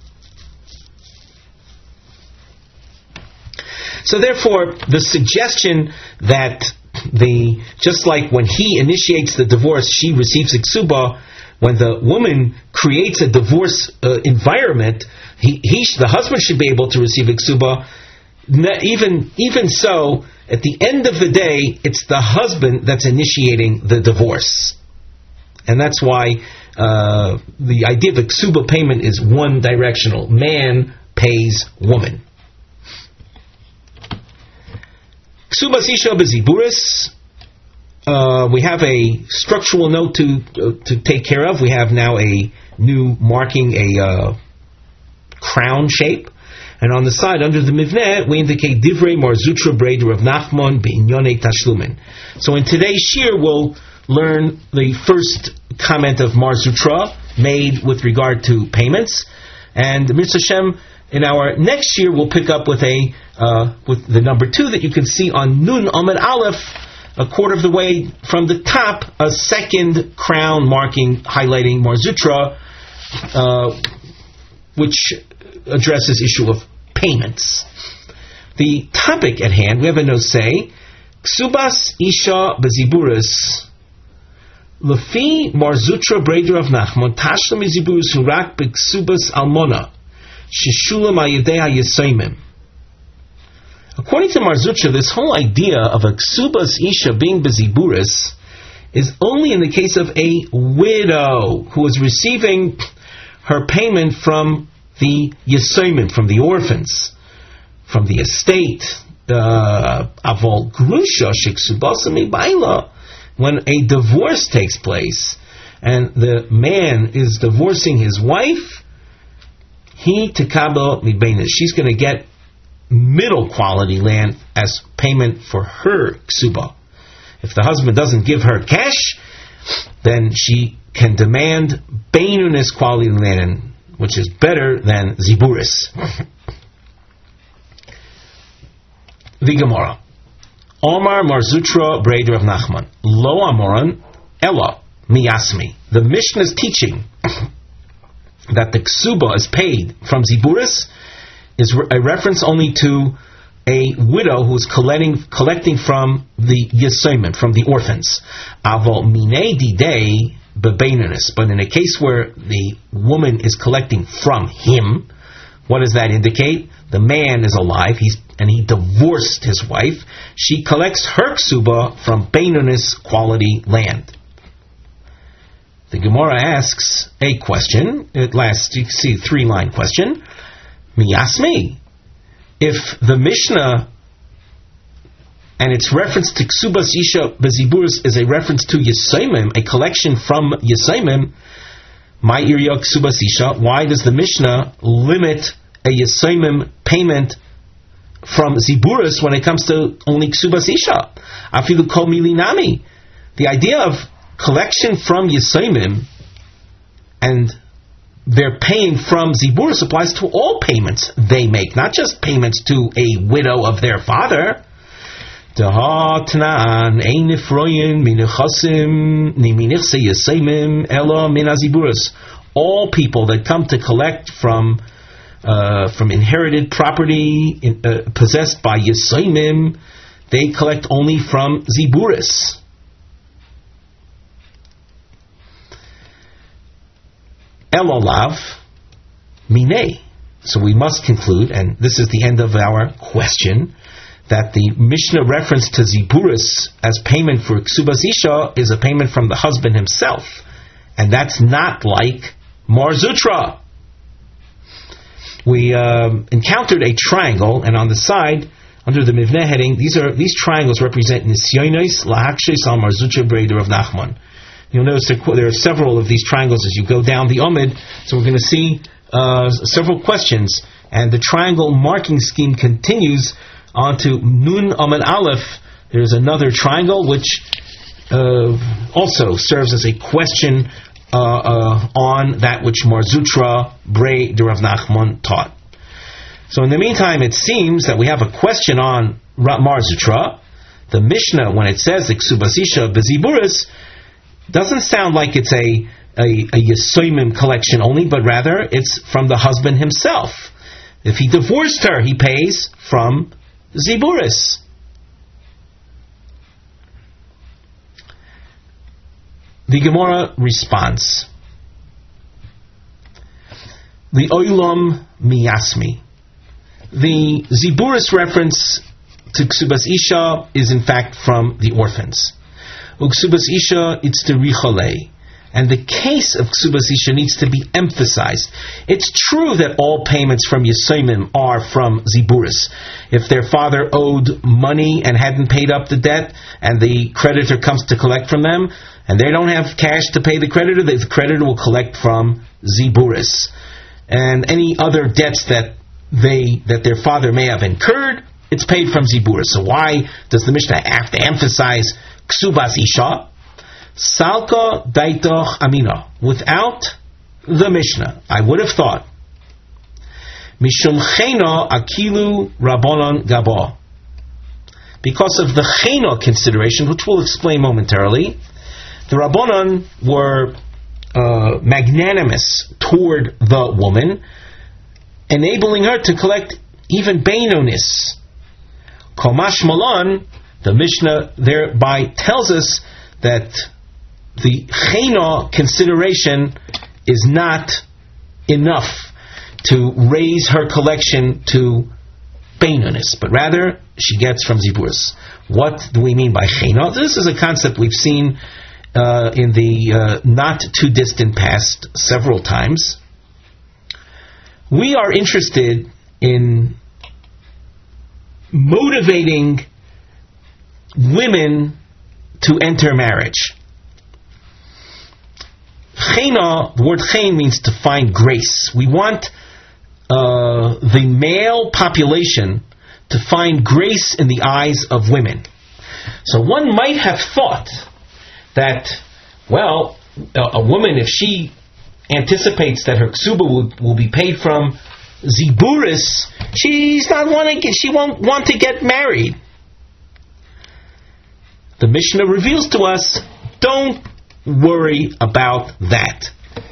So therefore, the suggestion that the just like when he initiates the divorce, she receives a ksuba, when the woman creates a divorce uh, environment, he, he the husband should be able to receive a ksuba. Even even so, at the end of the day, it's the husband that's initiating the divorce, and that's why uh, the idea of the ksuba payment is one directional. Man pays woman. Ksubas isha beziburis. Uh, we have a structural note to uh, to take care of. We have now a new marking, a uh, crown shape, and on the side under the mivneh we indicate divrei Mar Zutra Breder of Nachman beinyonei tashlumin. So in today's shir we'll learn the first comment of Mar Zutra made with regard to payments, and Mitzvah Shem in our next year we'll pick up with a uh, with the number two that you can see on Nun Amud Aleph. A quarter of the way from the top, a second crown marking, highlighting Mar Zutra, uh, which addresses issue of payments. The topic at hand, we have a no say, Ksubas Isha Beziburis, Lefi Mar Zutra Breder of Nachman, Tashlam Beziburis Hurak Beksubas Almona, Shishulam Ayedea Yesoimim. According to Mar Zutra, this whole idea of a ksubas isha being beziburis is only in the case of a widow who is receiving her payment from the yesoimim, from the orphans, from the estate. Avol grusha sheksubasa mibaila, when a divorce takes place and the man is divorcing his wife, he tekabel mibeina, she's going to get middle quality land as payment for her ksuba. If the husband doesn't give her cash, then she can demand beinunis quality land, which is better than ziburis. The Gemara. Omar Mar Zutra Breder of Nachman. Lo Amoran Ella Miyasmi. The Mishnah is teaching that the ksuba is paid from ziburis is a reference only to a widow who is collecting collecting from the yesoimim, from the orphans. Avol minei didei bebeinunis. But in a case where the woman is collecting from him, what does that indicate? The man is alive, he's and he divorced his wife. She collects her ksuba from beinunis quality land. The Gemara asks a question. It lasts, you can see, three line question. Miyasmi. If the Mishnah and its reference to Ksubas Isha Beziburis is a reference to Yesoimim, a collection from Yesoimim, my iriya Ksubas Isha, why does the Mishnah limit a Yesoimim payment from Ziburis when it comes to only Ksubas Isha? Afilu kol milinami. The idea of collection from Yesoimim and they're paying from Ziburis applies to all payments they make, not just payments to a widow of their father. All people that come to collect from uh, from inherited property in, uh, possessed by Yesoimim, they collect only from Ziburis. Elolav minei. So we must conclude, and this is the end of our question, that the Mishnah reference to Ziburis as payment for Ksubas Isha is a payment from the husband himself. And that's not like Mar Zutra. we um, encountered a triangle, and on the side, under the Mivneh heading, these are these triangles represent Nisyonos Lahakshis Al Mar Zutra Breder of Nachman. You'll notice there, there are several of these triangles as you go down the Omid, so we're going to see uh, several questions, and the triangle marking scheme continues onto Nun Amid Aleph. There's another triangle which uh, also serves as a question uh, uh, on that which Mar Zutra Brei de Rav Nachman taught. So in the meantime, it seems that we have a question on Mar Zutra. The Mishnah, when it says the Ksubas Isha Beziburis, doesn't sound like it's a a, a Yesoimim collection only, but rather it's from the husband himself. If he divorced her, he pays from Ziburis. The Gemara responds, the Oilam Miyasmi. The Ziburis reference to Ksubas Isha is in fact from the orphans. Uksubas Isha, it's the Richolei. And the case of Ksubas Isha needs to be emphasized. It's true that all payments from Yesoimim are from Ziburis. If their father owed money and hadn't paid up the debt, and the creditor comes to collect from them, and they don't have cash to pay the creditor, the creditor will collect from Ziburis. And any other debts that they that their father may have incurred, it's paid from Ziburis. So why does the Mishnah have to emphasize Ksubas Isha? Salka daitoch amina. Without the Mishnah, I would have thought, Mishum chena akilu rabbanon gaba. Because of the chena consideration, which we'll explain momentarily, the rabbanon were uh, magnanimous toward the woman, enabling her to collect even beinonis. Komash malan, the Mishnah thereby tells us that the chena consideration is not enough to raise her collection to beinonis, but rather she gets from ziburis. What do we mean by chena? This is a concept we've seen uh, in the uh, not too distant past several times. We are interested in motivating women to enter marriage. Chena, the word chen means to find grace. We want uh, the male population to find grace in the eyes of women. So one might have thought that, well, a, a woman, if she anticipates that her ksuba will, will be paid from ziburis, she's not wanting, she won't want to get married. The Mishnah reveals to us, don't worry about that.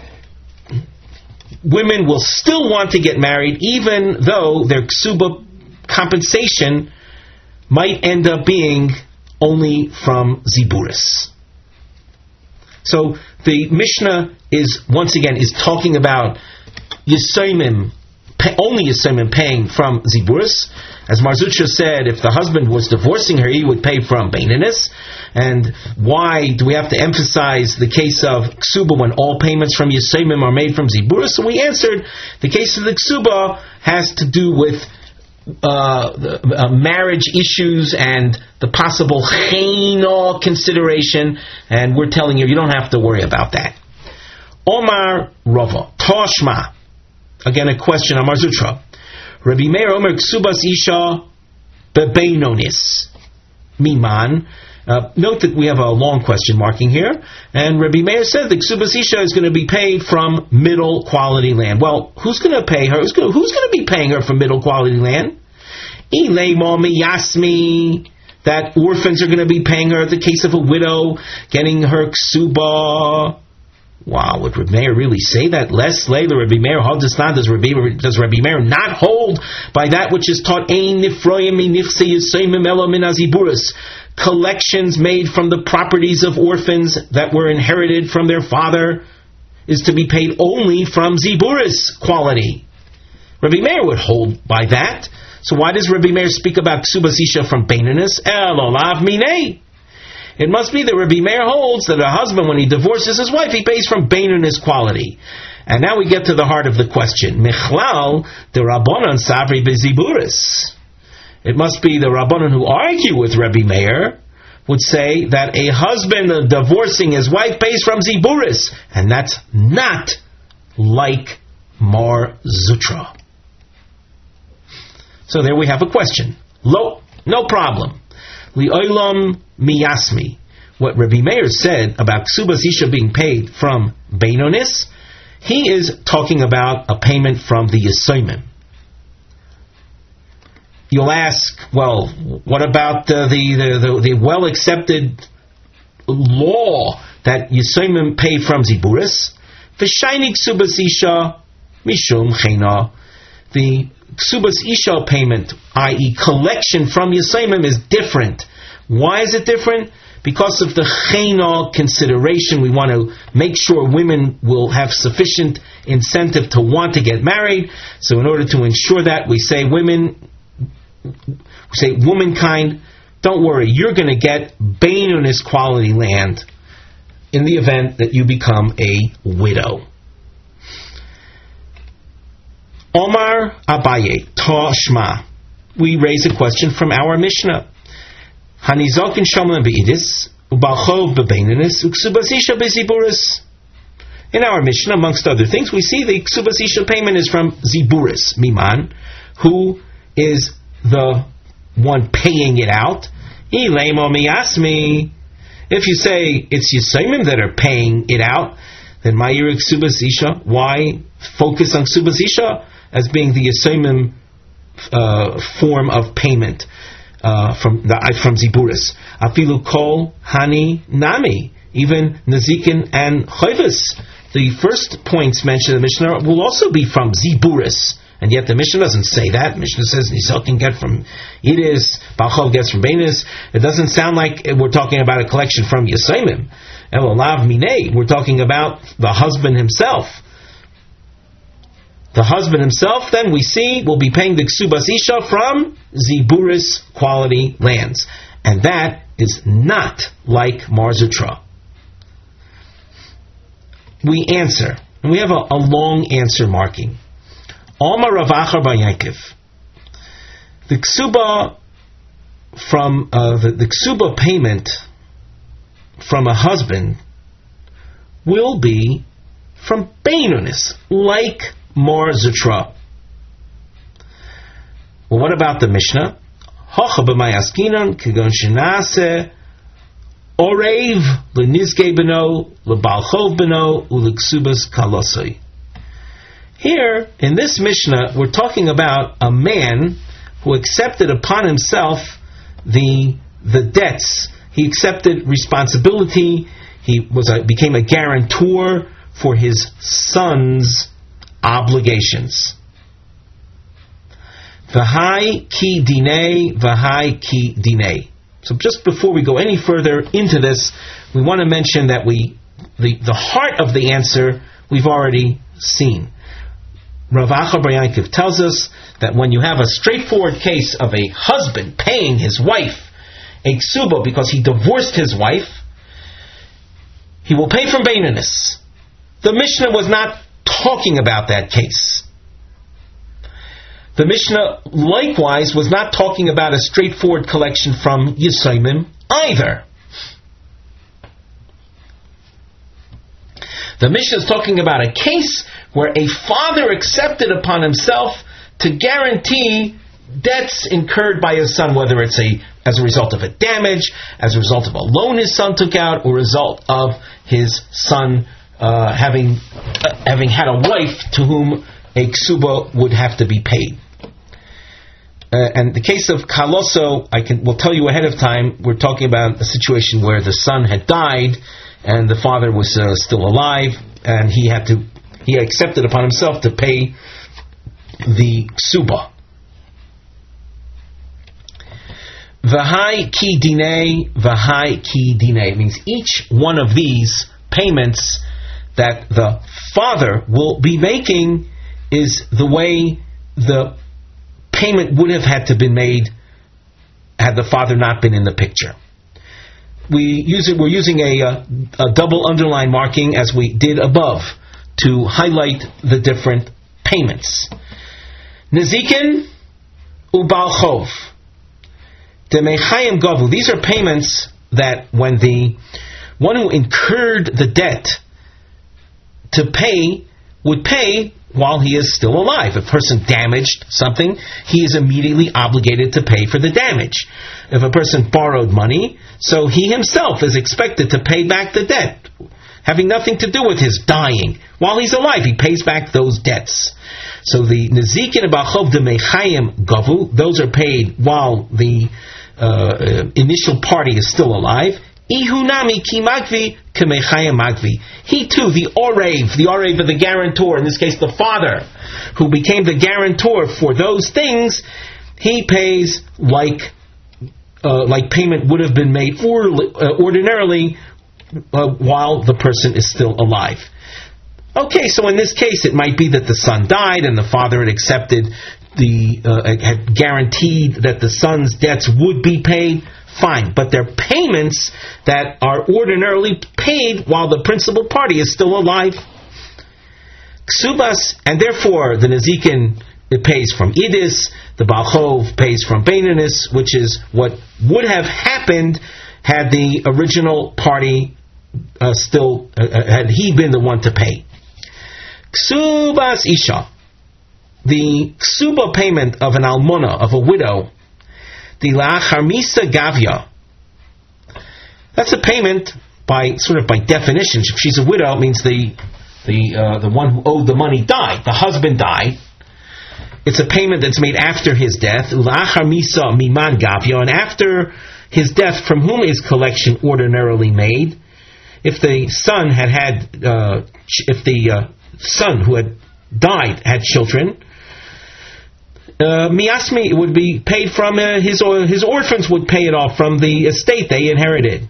Women will still want to get married, even though their ksuba compensation might end up being only from ziburis. So the Mishnah is, once again, is talking about Yesoimim, only Yesoimim paying from ziburis. As Mar Zutra said, if the husband was divorcing her, he would pay from beinonis. And why do we have to emphasize the case of ksuba when all payments from Yesoimim are made from ziburis? So we answered, the case of the ksuba has to do with uh, the, uh, marriage issues and the possible chena consideration, and we're telling you, you don't have to worry about that. Omar Rava, Toshma, again a question on Mar Zutra. Rabbi Meir Omer Ksubas Isha Bebeinonis Miman. Uh, note that we have a long question marking here, and Rabbi Meir said the Ksubas Isha is going to be paid from middle quality land. Well, who's going to pay her? Who's going to be paying her from middle quality land? Ilemo Miyasmi. That orphans are going to be paying her. The case of a widow getting her ksuba. Wow, would Rabbi Meir really say that? Less later, Rabbi Meir, how does not does Rabbi does Rabbi Meir not hold by that which is taught? Ein nifroyim nifse yisoimim elo min aziburis. Collections made from the properties of orphans that were inherited from their father is to be paid only from ziburis quality. Rabbi Meir would hold by that. So why does Rabbi Meir speak about ksubas isha from beinonis? Elolav minei. It must be that Rabbi Meir holds that a husband, when he divorces his wife, he pays from beinonis quality. And now we get to the heart of the question. Michlal the Rabbanon Savri Beziburis. It must be the Rabbanon who argue with Rebbe Meir would say that a husband divorcing his wife pays from Ziburis. And that's not like Mar Zutra. So there we have a question. Lo, no problem. Li'olam miyasmi. What Rebbe Meir said about Ksubas Isha being paid from Beinonis, he is talking about a payment from the Yisomim. You'll ask, well, what about uh, the, the, the, the well-accepted law that Yisomim pay from Ziburis? V'shayni Ksubas Isha mishum chena. The Ksubas Isha payment, that is collection from Yisomim, is different. Why is it different? Because of the chena consideration. We want to make sure women will have sufficient incentive to want to get married. So in order to ensure that, we say women, we say womankind, don't worry, you're going to get Beinonis quality land in the event that you become a widow. Omar Abaye, Toshma. We raise a question from our Mishnah. Hanizokin Shomlan Be'idis, Ubalchov Be'beininis, Uksubasisha Be'ziburis. In our Mishnah, amongst other things, we see the Ksubasisha payment is from Ziburis, Miman, who is the one paying it out. Ilemo miyasmi. If you say it's Yisomim that are paying it out, then Ma'ir Ksubasisha, why focus on Ksubasisha as being the Yisomim uh, form of payment? Uh, from the from Ziburis, afilu kol hani nami, even nazikin and chayvus. The first points mentioned in the Mishnah will also be from Ziburis, and yet the Mishnah doesn't say that. The Mishnah says Nizal can get from Idis, Balchov gets from Beinis. It doesn't sound like we're talking about a collection from Yisomim. Elolav minei, we're talking about the husband himself. The husband himself, then we see, will be paying the Ksubas Isha from Ziburis quality lands. And that is not like Mar Zutra. We answer, and we have a, a long answer marking. Omar Rav Achar bar Yaakov. The Ksuba from uh, the, the Ksuba payment from a husband will be from Beinonis, like Mar Zutra. Well, what about the Mishnah? Hocha b'mayaskinan kigon shenase orev lenizke beno lebalchov beno uleksubas kalosoi. Here, in this Mishnah, we're talking about a man who accepted upon himself the the debts. He accepted responsibility. He was a, became a guarantor for his son's obligations. V'hai ki dinei, v'hai ki dinei. So just before we go any further into this, we want to mention that we the, the heart of the answer we've already seen. Rav Achar bar Yaakov tells us that when you have a straightforward case of a husband paying his wife a ksuba because he divorced his wife, he will pay from Beinonis. The Mishnah was not talking about that case. The Mishnah likewise was not talking about a straightforward collection from Yisomim either. The Mishnah is talking about a case where a father accepted upon himself to guarantee debts incurred by his son, whether it's a as a result of a damage, as a result of a loan his son took out, or a result of his son uh, having uh, having had a wife to whom a ksuba would have to be paid. Uh, and the case of Kaloso, I can will tell you ahead of time, we're talking about a situation where the son had died and the father was uh, still alive, and he had to he accepted upon himself to pay the ksuba. V'hai ki dinei, v'hai ki dinei means each one of these payments that the father will be making is the way the payment would have had to been made had the father not been in the picture. We use it. We're using a, a, a double underline marking as we did above to highlight the different payments. Nezikin ubal chov. Demechayim gavu. These are payments that when the one who incurred the debt to pay would pay while he is still alive. If a person damaged something, he is immediately obligated to pay for the damage. If a person borrowed money, so he himself is expected to pay back the debt, having nothing to do with his dying. While he's alive, he pays back those debts. So the Nezikin Ba'chov de Mechayim Gavu, those are paid while the uh, initial party is still alive. Ihunami ki magvi kemechayim magvi. He too, the orev, the orev of the guarantor, in this case the father, who became the guarantor for those things, he pays like uh, like payment would have been made or, uh, ordinarily uh, while the person is still alive. Okay, so in this case, it might be that the son died and the father had accepted the uh, had guaranteed that the son's debts would be paid. Fine, but they're payments that are ordinarily paid while the principal party is still alive. Ksubas, and therefore the Nezikin it pays from Idis, the Baal Chov pays from Beininus, which is what would have happened had the original party uh, still, uh, had he been the one to pay. Ksubas Isha, the Ksuba payment of an almona, of a widow, the la'acharmisa gavya, that's a payment by sort of by definition. If she's a widow, it means the the uh, the one who owed the money died. The husband died. It's a payment that's made after his death. La'acharmisa miman gavya, and after his death, from whom is collection ordinarily made? If the son had had, uh, if the uh, son who had died had children, Uh, miasmi would be paid from uh, his or his orphans would pay it off from the estate they inherited.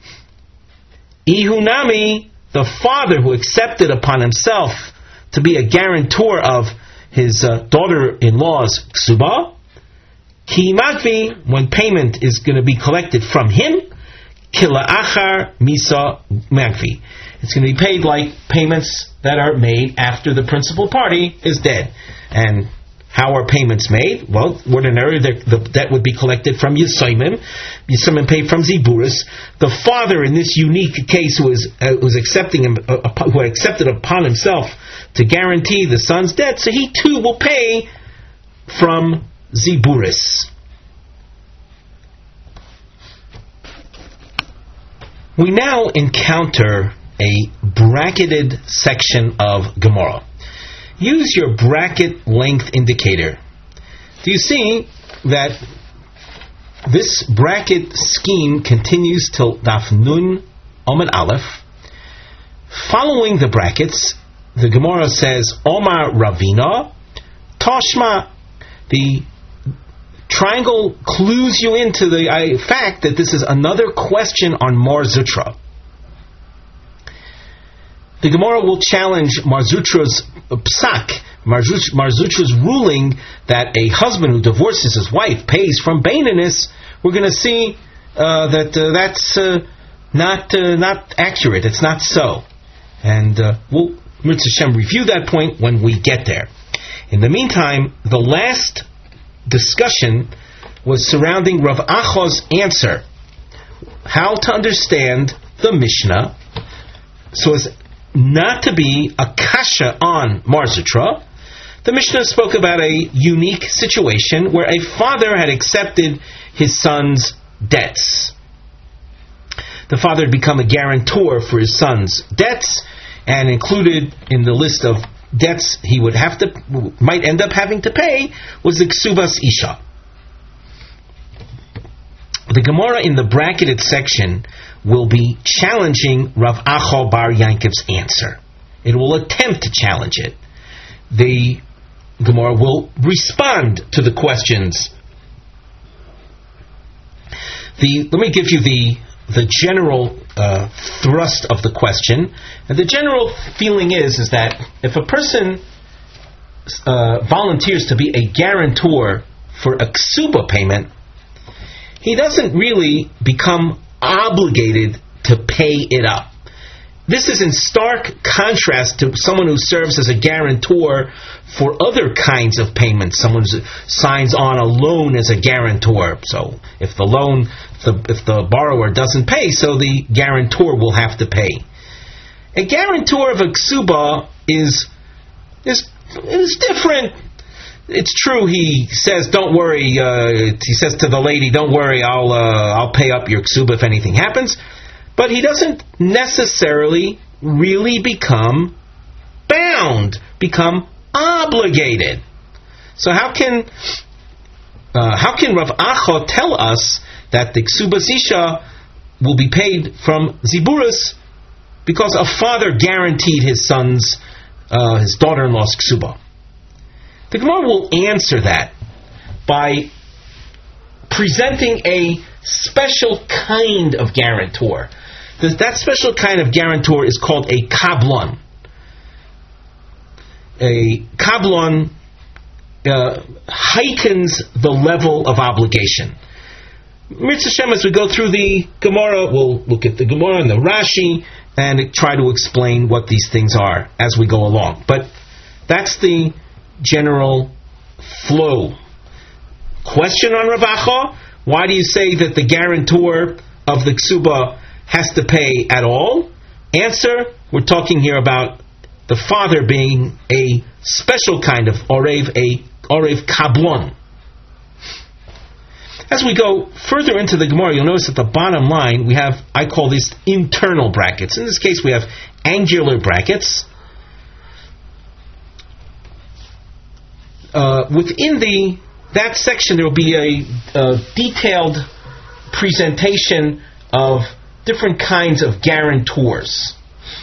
Ihunami, the father who accepted upon himself to be a guarantor of his uh, daughter-in-law's ksuba, ki magvi, when payment is going to be collected from him, kila'achar misa magvi. It's going to be paid like payments that are made after the principal party is dead. And how are payments made? Well, ordinarily the, the debt would be collected from Yisomim. Yisomim paid from Ziburis. The father, in this unique case, who was uh, was accepting him, uh, who had accepted upon himself to guarantee the son's debt, so he too will pay from Ziburis. We now encounter a bracketed section of Gemara. Use your bracket length indicator. Do you see that this bracket scheme continues till Daf Nun Amud Aleph? Following the brackets, the Gemara says, Omar Ravina, Toshma. The triangle clues you into the uh, fact that this is another question on Mar Zutra. The Gemara will challenge Mar Zutra's psak, Mar Zutra's ruling that a husband who divorces his wife pays from Beininus. We're going to see uh, that uh, that's uh, not uh, not accurate. It's not so. And uh, we'll, Mitzvah Hashem, review that point when we get there. In the meantime, the last discussion was surrounding Rav Acha's answer. How to understand the Mishnah so as not to be a kasha on Mar Zutra. The Mishnah spoke about a unique situation where a father had accepted his son's debts. The father had become a guarantor for his son's debts, and included in the list of debts he would have to, might end up having to pay, was the Ksubas Isha. The Gemara in the bracketed section will be challenging Rav Acha Bar Yankov's answer. It will attempt to challenge it. The Gemara will respond to the questions. The let me give you the the general uh, thrust of the question. And the general feeling is is that if a person uh, volunteers to be a guarantor for a ksuba payment, he doesn't really become obligated to pay it up. this is in stark contrast to someone who serves as a guarantor for other kinds of payments. Someone who signs on a loan as a guarantor. So if the loan, if the, if the borrower doesn't pay, so the guarantor will have to pay. A guarantor of a ksuba is is is different. It's true. He says, "Don't worry." Uh, he says to the lady, "Don't worry. I'll uh, I'll pay up your ksuba if anything happens." But he doesn't necessarily really become bound, become obligated. So how can uh, how can Rav Acha tell us that the ksuba zisha will be paid from ziburas because a father guaranteed his son's, uh, his daughter-in-law's ksuba? The Gemara will answer that by presenting a special kind of guarantor. That special kind of guarantor is called a kablon. A kablon uh, heightens the level of obligation. Mitzvah Shem, as we go through the Gemara, we'll look at the Gemara and the Rashi and try to explain what these things are as we go along. But that's the general flow. Question on Rav Acha: why do you say that the guarantor of the ksuba has to pay at all? Answer: we're talking here about the father being a special kind of orev, a orev kablon. As we go further into the Gemara, you'll notice at the bottom line we have, I call these internal brackets. In this case we have angular brackets. Uh, within the that section there will be a, a detailed presentation of different kinds of guarantors.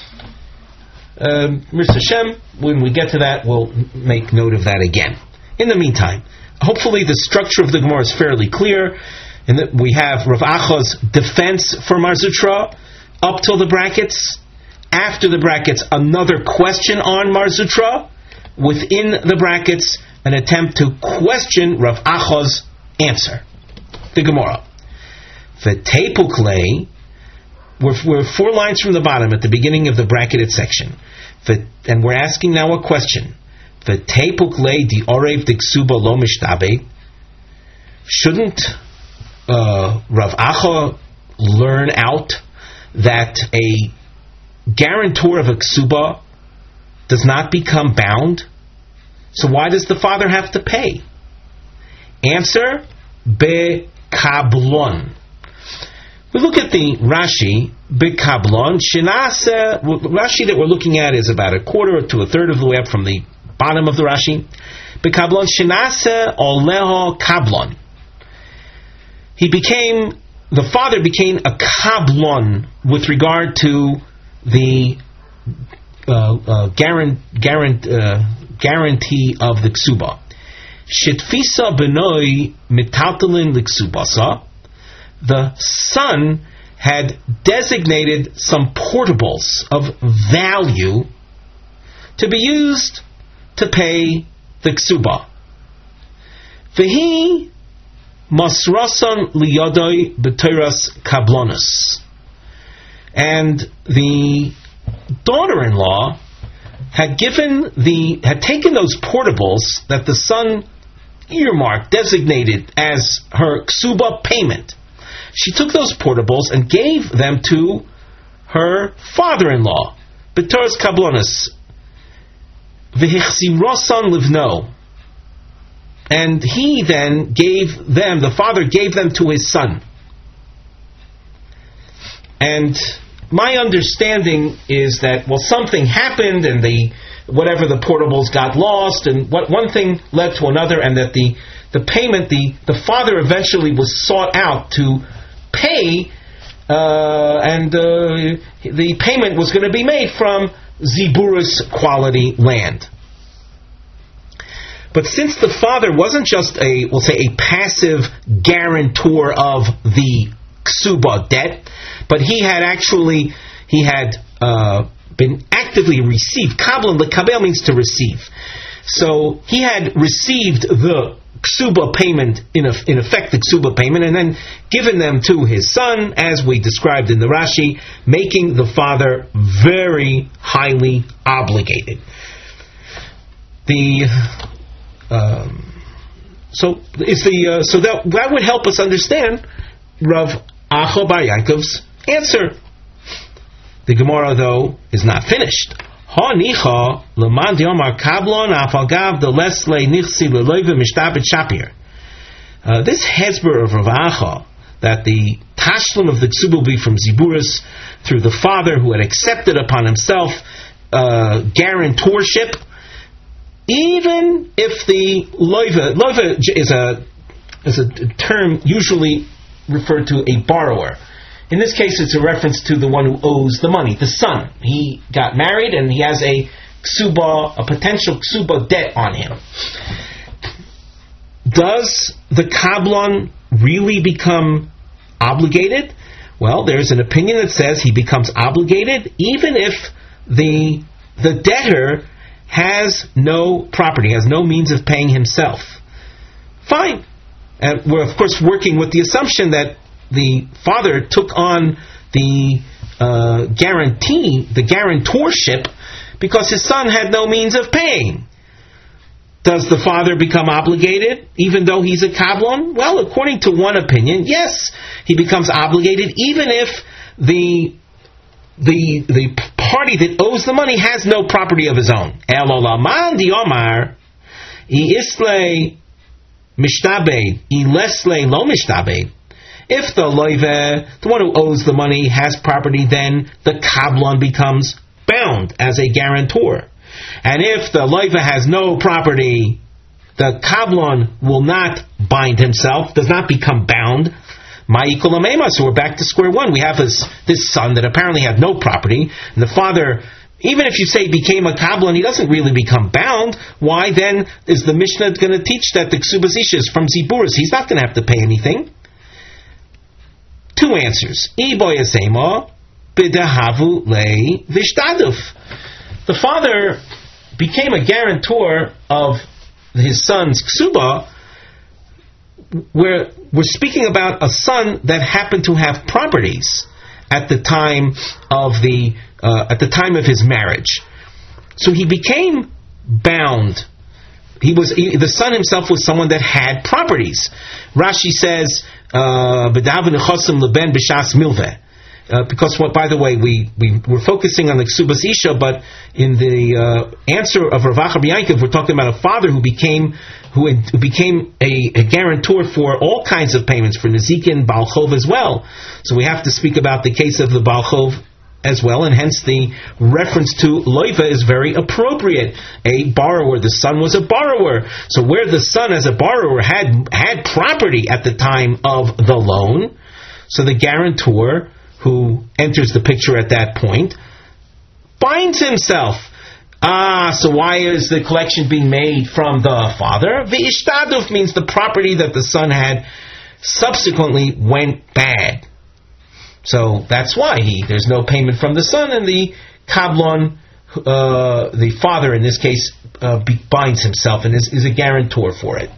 Um, Mister Shem, when we get to that, we'll make note of that again. In the meantime, hopefully the structure of the Gemara is fairly clear, and that we have Rav Acha's defense for Mar Zutra up till the brackets. After the brackets, another question on Mar Zutra. Within the brackets, an attempt to question Rav Acha's answer. The Gemara. V'tepukle, we're, we're four lines from the bottom at the beginning of the bracketed section. And we're asking now a question. V'tepukle di orev di ksuba lo mishtabe. Shouldn't uh, Rav Acha learn out that a guarantor of a ksuba does not become bound? So why does the father have to pay? Answer: be kablon. We look at the Rashi, be kablon. Shinase, Rashi that we're looking at is about a quarter to a third of the way up from the bottom of the Rashi. Be kablon shinase oleho kablon. He became, the father became a kablon with regard to the uh, uh, guarant, guarant, uh, guarantee of the ksuba. Shetfisa benoi mitaltalin liksubasa. The son had designated some portables of value to be used to pay the ksuba. Vehi masrasan liyadoi b'teiras kablonus. And the daughter-in-law had given the had taken those portables that the son earmarked, designated as her ksuba payment. She took those portables and gave them to her father-in-law, b'teiras kablonus, v'hichsirosan livno. And he then gave them, the father gave them to his son. And my understanding is that, well, something happened and the whatever the portables got lost, and what one thing led to another, and that the, the payment, the, the father eventually was sought out to pay, uh, and uh, the payment was going to be made from Ziburis quality land. But since the father wasn't just a, we'll say, a passive guarantor of the ksuba debt, but he had actually, he had uh, been actively received. Kabbalah, the kabel means to receive. So he had received the ksuba payment, in, a, in effect the ksuba payment, and then given them to his son, as we described in the Rashi, making the father very highly obligated. The um, so is the uh, so that that would help us understand Rav Acha Bar Yankov's answer. The Gemara, though, is not finished. Ha nicha leman diomar kablon afalgav the lesle nichsi leloive mishtabit shapir. This hezber of Rav Acha, that the tashlum of the ksuba will be from Ziburis through the father who had accepted upon himself uh, guarantorship, even if the loiva loiva is a is a term usually referred to a borrower. In this case, it's a reference to the one who owes the money, the son. He got married and he has a ksuba, a potential ksuba debt on him. Does the kablon really become obligated? Well, there's an opinion that says he becomes obligated even if the the debtor has no property, has no means of paying himself. Fine. And we're, of course, working with the assumption that the father took on the uh, guarantee, the guarantorship, because his son had no means of paying. Does the father become obligated even though he's a kablon? Well, according to one opinion, yes, he becomes obligated even if the the the party that owes the money has no property of his own. Elolaman di Omar, isle mishtabed, ilesle lo mishtabed. If the loive, the one who owes the money, has property, then the kablon becomes bound as a guarantor. And if the loive has no property, the kablon will not bind himself, does not become bound. Ma'ikol amema, so we're back to square one. We have this, this son that apparently had no property, and the father, even if you say became a kablon, he doesn't really become bound. Why then is the Mishnah going to teach that the ksubas isha is from Ziburis? He's not going to have to pay anything. Two answers. The father became a guarantor of his son's ksuba, where we're speaking about a son that happened to have properties at the time of the uh, at the time of his marriage. So he became bound. He was he, the son himself was someone that had properties. Rashi says, Uh, uh, because what, by the way, we, we we're focusing on the Ksubas Isha, but in the uh, answer of Rav Acha Bar Yankov, we're talking about a father who became who, who became a, a guarantor for all kinds of payments, for Nezikin, Baal Chov as well. So we have to speak about the case of the Baal Chov as well, and hence the reference to loiva is very appropriate. A borrower, the son was a borrower. So where the son as a borrower had had property at the time of the loan, so the guarantor who enters the picture at that point binds himself. Ah, so why is the collection being made from the father? V'ishtaduf means the property that the son had subsequently went bad. So that's why he there's no payment from the son, and the kablon, uh, the father in this case, uh, binds himself and is, is a guarantor for it.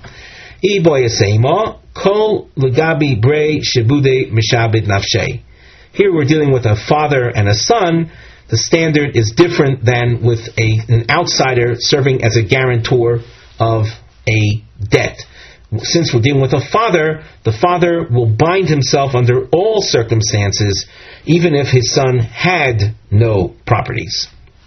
Kol legabi brei shebude mishabed nafshe. Here we're dealing with a father and a son. The standard is different than with a, an outsider serving as a guarantor of a debt. Since we're dealing with a father, the father will bind himself under all circumstances, even if his son had no properties.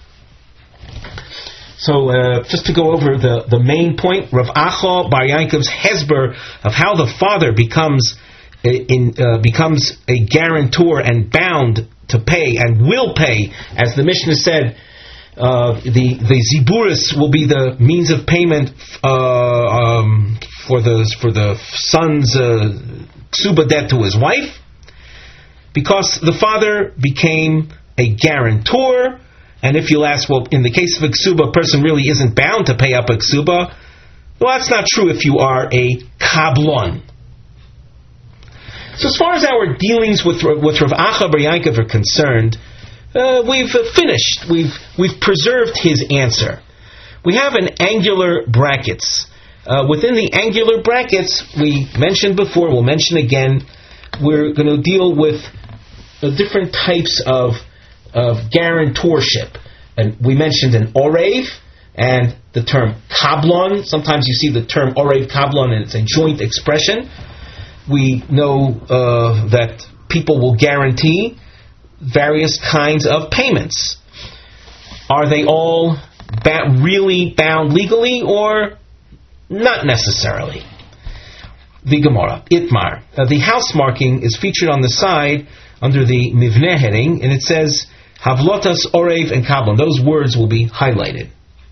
So, uh, just to go over the, the main point, Rav Acha Bar Yankov's hezber of how the father becomes a, in, uh, becomes a guarantor and bound to pay and will pay, as the Mishnah said. Uh, the the ziburis will be the means of payment uh, um, for the for the son's uh, ksuba debt to his wife, because the father became a guarantor. And if you'll ask, well, in the case of a ksuba, a person really isn't bound to pay up a ksuba. Well, that's not true if you are a kablon. So as far as our dealings with with Rav Acha Bar Yankov are concerned, Uh, we've uh, finished. We've we've preserved his answer. We have an angular brackets Uh, within the angular brackets, we mentioned before, we'll mention again, we're going to deal with the different types of, of guarantorship. And we mentioned an orev and the term kablon. Sometimes you see the term orev kablon and it's a joint expression. We know uh, that people will guarantee various kinds of payments. Are they all ba- really bound legally or not necessarily? The Gemara, Itmar. Uh, the house marking is featured on the side under the Mivneh heading, and it says Havlotas, Orev, and Kablon. Those words will be highlighted.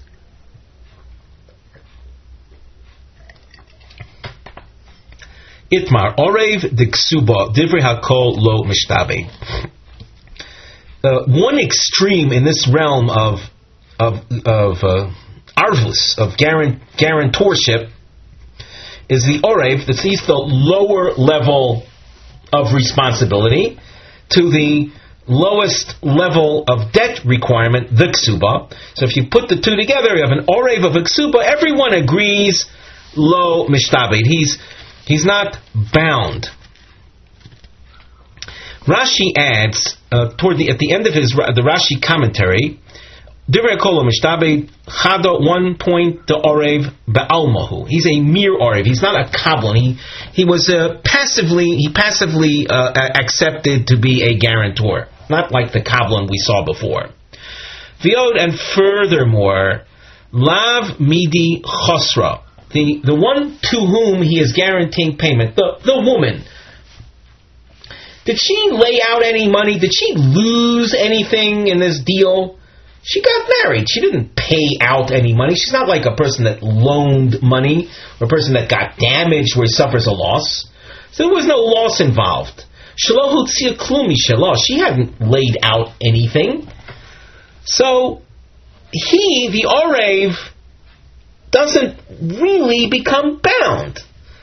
Itmar, Orev Diksuba, Divrei Hakol Lo Mishtabe. Uh, one extreme in this realm of of of uh, arvus, of guarant, guarantorship, is the orev, that sees the lower level of responsibility, to the lowest level of debt requirement, the ksuba. So if you put the two together, you have an orev of a ksuba. Everyone agrees, lo mishtabed. He's he's not bound. Rashi adds uh, toward the at the end of his the Rashi commentary, Divrei Kol Mishtabed Chado one point the Orev Ba'almahu. He's a mere Orev. He's not a Kablon. He he was uh, passively he passively uh, accepted to be a guarantor, not like the Kablon we saw before. V'od, and furthermore, Lav Midi Chosra, the the one to whom he is guaranteeing payment, the the woman. Did she lay out any money? Did she lose anything in this deal? She got married. She didn't pay out any money. She's not like a person that loaned money or a person that got damaged where he suffers a loss. So there was no loss involved. Shelo hutzia klumi shelo. She hadn't laid out anything. So he, the Orev, doesn't really become bound.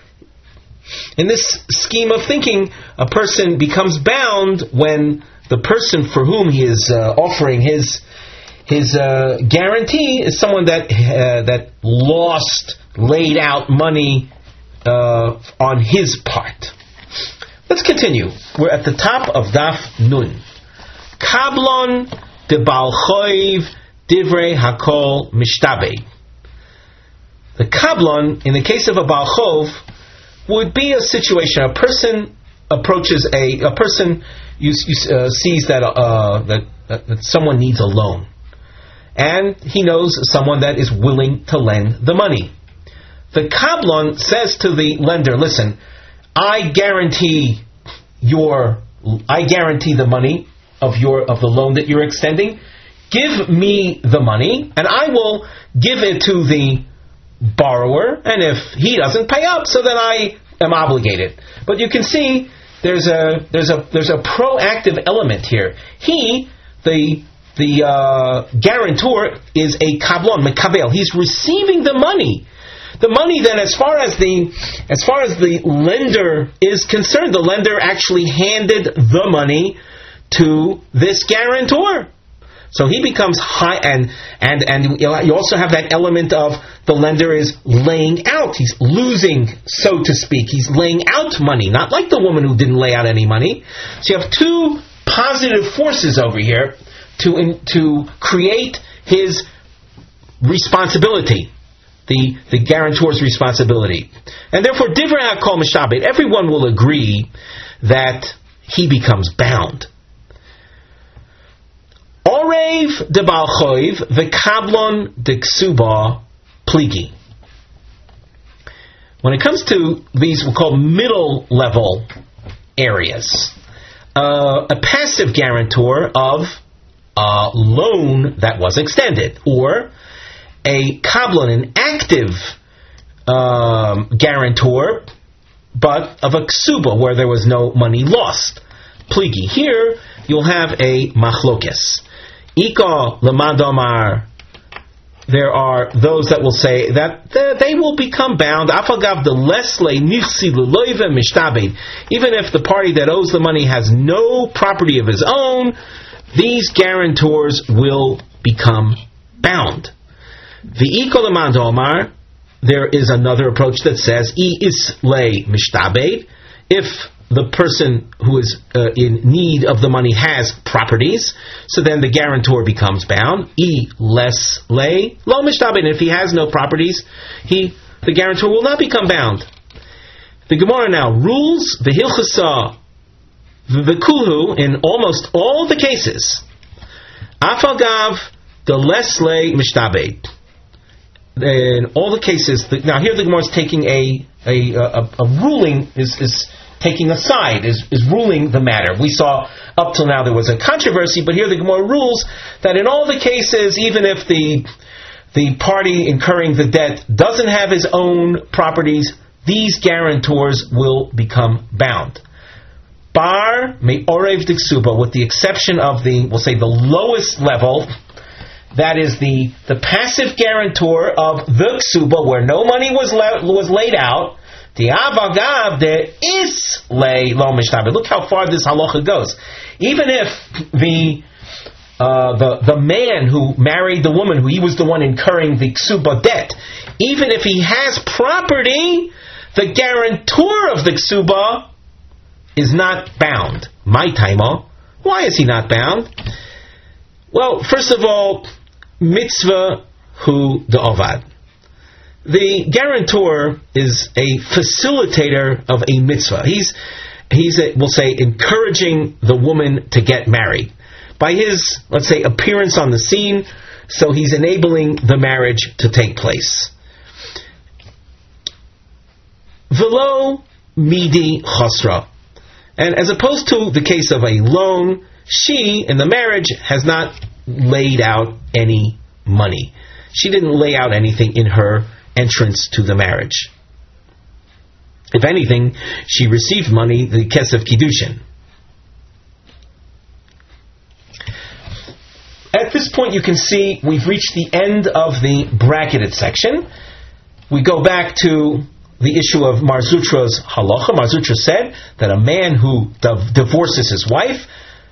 In this scheme of thinking, a person becomes bound when the person for whom he is uh, offering his his uh, guarantee is someone that uh, that lost, laid out money uh, on his part. Let's continue. We're at the top of Daf Nun. Kablon de Baal Choiv Divrei Hakol Mishtabed. The Kablon, in the case of a Baal Chov, would be a situation, a person approaches a, a person you, you, uh, sees that, uh, that, that that someone needs a loan. And he knows someone that is willing to lend the money. The Kablon says to the lender, listen, I guarantee your, I guarantee the money of your, of the loan that you're extending. Give me the money and I will give it to the borrower, and if he doesn't pay up, so then I am obligated. But you can see there's a there's a there's a proactive element here. He, the the uh, guarantor, is a kablon mekabel. He's receiving the money, the money that, as far as the as far as the lender is concerned, the lender actually handed the money to this guarantor. So he becomes high, and and and you also have that element of the lender is laying out. He's losing, so to speak. He's laying out money, not like the woman who didn't lay out any money. So you have two positive forces over here to in, to create his responsibility, the the guarantor's responsibility, and therefore Divrei Hakol Mishabed. Everyone will agree that he becomes bound. Orev de Baal Choiv v'Kablon de Ksuba Pligi. When it comes to these, we'll call middle level areas, uh, a passive guarantor of a loan that was extended, or a Kablon, an active um, guarantor, but of a Ksuba where there was no money lost. Pligi. Here you'll have a machlokes. Ika lemandomar. There are those that will say that they will become bound. Afagav de lesle nichsi leloive mishtabed. Even if the party that owes the money has no property of his own, these guarantors will become bound. The Ika lemandomar. there is another approach that says, I is lei mishtabed, if the person who is uh, in need of the money has properties, so then the guarantor becomes bound. I less lei lo mishtabed. If he has no properties, he the guarantor will not become bound. The Gemara now rules the hilchasa v'kulhu in almost all the cases. Afagav the less lei mishtabed. In all the cases, the, now here the Gemara is taking a a, a a ruling is is taking a side, is is ruling the matter. We saw up till now there was a controversy, but here the Gemara rules that in all the cases, even if the the party incurring the debt doesn't have his own properties, these guarantors will become bound. Bar me orev diksuba, with the exception of the, we'll say the lowest level, that is the the passive guarantor of the ksuba, where no money was la- was laid out. The avagav there is lei lo mishtabed. Look how far this halacha goes. Even if the uh, the the man who married the woman, who he was the one incurring the ksuba debt, even if he has property, the guarantor of the ksuba is not bound. My taima. Why is he not bound? Well, first of all, mitzvah hu de ovad. The guarantor is a facilitator of a mitzvah. He's, he's a, we'll say, encouraging the woman to get married. By his, let's say, appearance on the scene, so he's enabling the marriage to take place. Velo midi chosra. And as opposed to the case of a loan, she, in the marriage, has not laid out any money. She didn't lay out anything in her entrance to the marriage. If anything, she received money, the kesef kiddushin. At this point, you can see we've reached the end of the bracketed section. We go back to the issue of Mar Zutra's halacha. Mar Zutra said that a man who div- divorces his wife,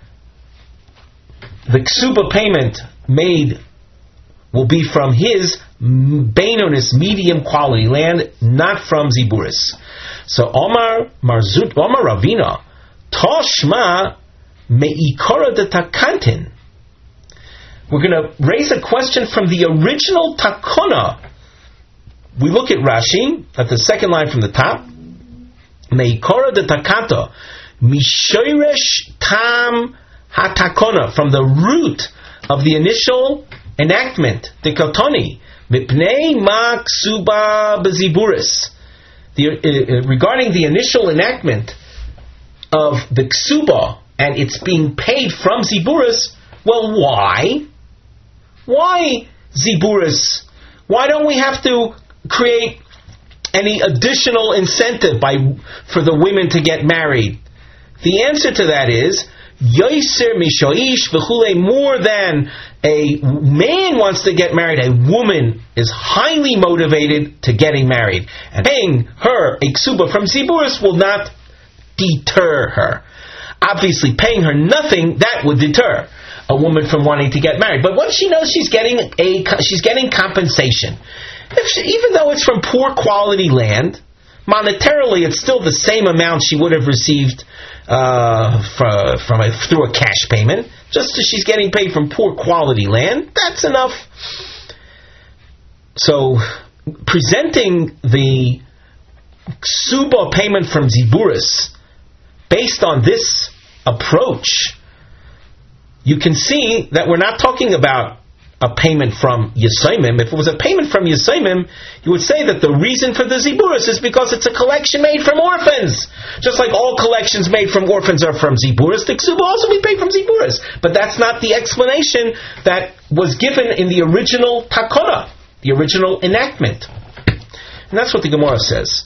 the ksuba payment made will be from his beinonis, medium quality land, not from ziburis. So Omar Marzut, Omar Ravina, Toshma meikara de takantin. We're going to raise a question from the original takona. We look at Rashi at the second line from the top. Meikara de takanta, mishoresh tam hatakona, from the root of the initial enactment, the katoni, mipnei ma ksuba beziburis. The, uh, regarding the initial enactment of the ksuba and it's being paid from ziburis, well, why? Why ziburis? Why don't we have to create any additional incentive by for the women to get married? The answer to that is yoser mishoish v'chule. More than a man wants to get married, a woman is highly motivated to getting married, and paying her a ksuba from ziburis will not deter her. Obviously, paying her nothing, that would deter a woman from wanting to get married. But once she knows she's getting a she's getting compensation, if she, even though it's from poor quality land, monetarily it's still the same amount she would have received uh, from, from a, through a cash payment. Just as she's getting paid from poor quality land, that's enough. So, presenting the ksuba payment from ziburis based on this approach, you can see that we're not talking about a payment from Yisayimim. If it was a payment from Yisayimim, you would say that the reason for the ziburis is because it's a collection made from orphans. Just like all collections made from orphans are from ziburis, the ksuba also be paid from ziburis. But that's not the explanation that was given in the original takona, the original enactment. And that's what the Gemara says.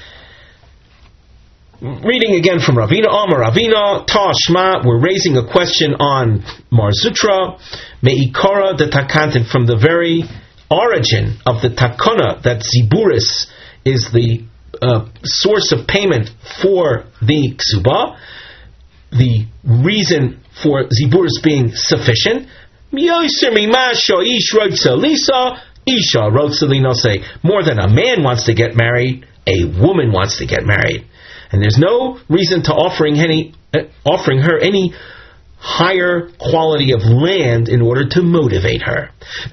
Reading again from Ravina, Amar Ravina, Tashma, we're raising a question on Mar Zutra, Meikara the Takantin, from the very origin of the Takona, that Ziburis is the uh, source of payment for the Ksuba, the reason for Ziburis being sufficient, Isha rotzalino say, more than a man wants to get married, a woman wants to get married. And there's no reason to offering any uh, offering her any higher quality of land in order to motivate her. And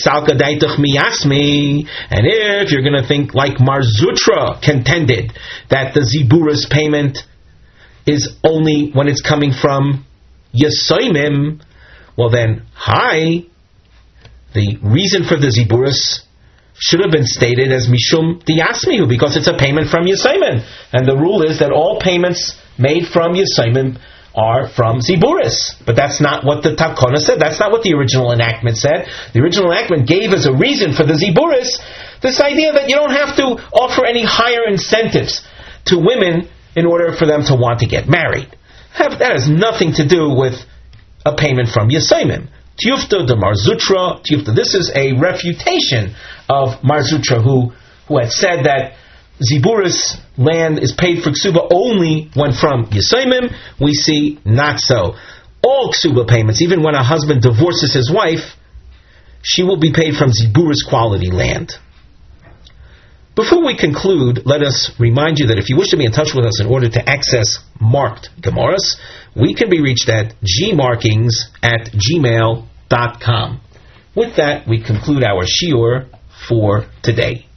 if you're going to think like Mar Zutra contended that the Ziburis payment is only when it's coming from Yesoimim, well then, hi, the reason for the Ziburis should have been stated as Mishum Diyasmihu, because it's a payment from Yesoimim. And the rule is that all payments made from Yesoimim are from Ziburis. But that's not what the Takona said. That's not what the original enactment said. The original enactment gave as a reason for the Ziburis this idea that you don't have to offer any higher incentives to women in order for them to want to get married. That has nothing to do with a payment from Yesoimim. Tiyufta de Marzutra, Tiyufta, this is a refutation of Marzutra, who, who had said that Ziburis land is paid for ksuba only when from Yesoimim. We see not so. All ksuba payments, even when a husband divorces his wife, she will be paid from Ziburis quality land. Before we conclude, let us remind you that if you wish to be in touch with us in order to access marked Gemaras, we can be reached at gmarkings at gmail dot com. With that, we conclude our shiur for today.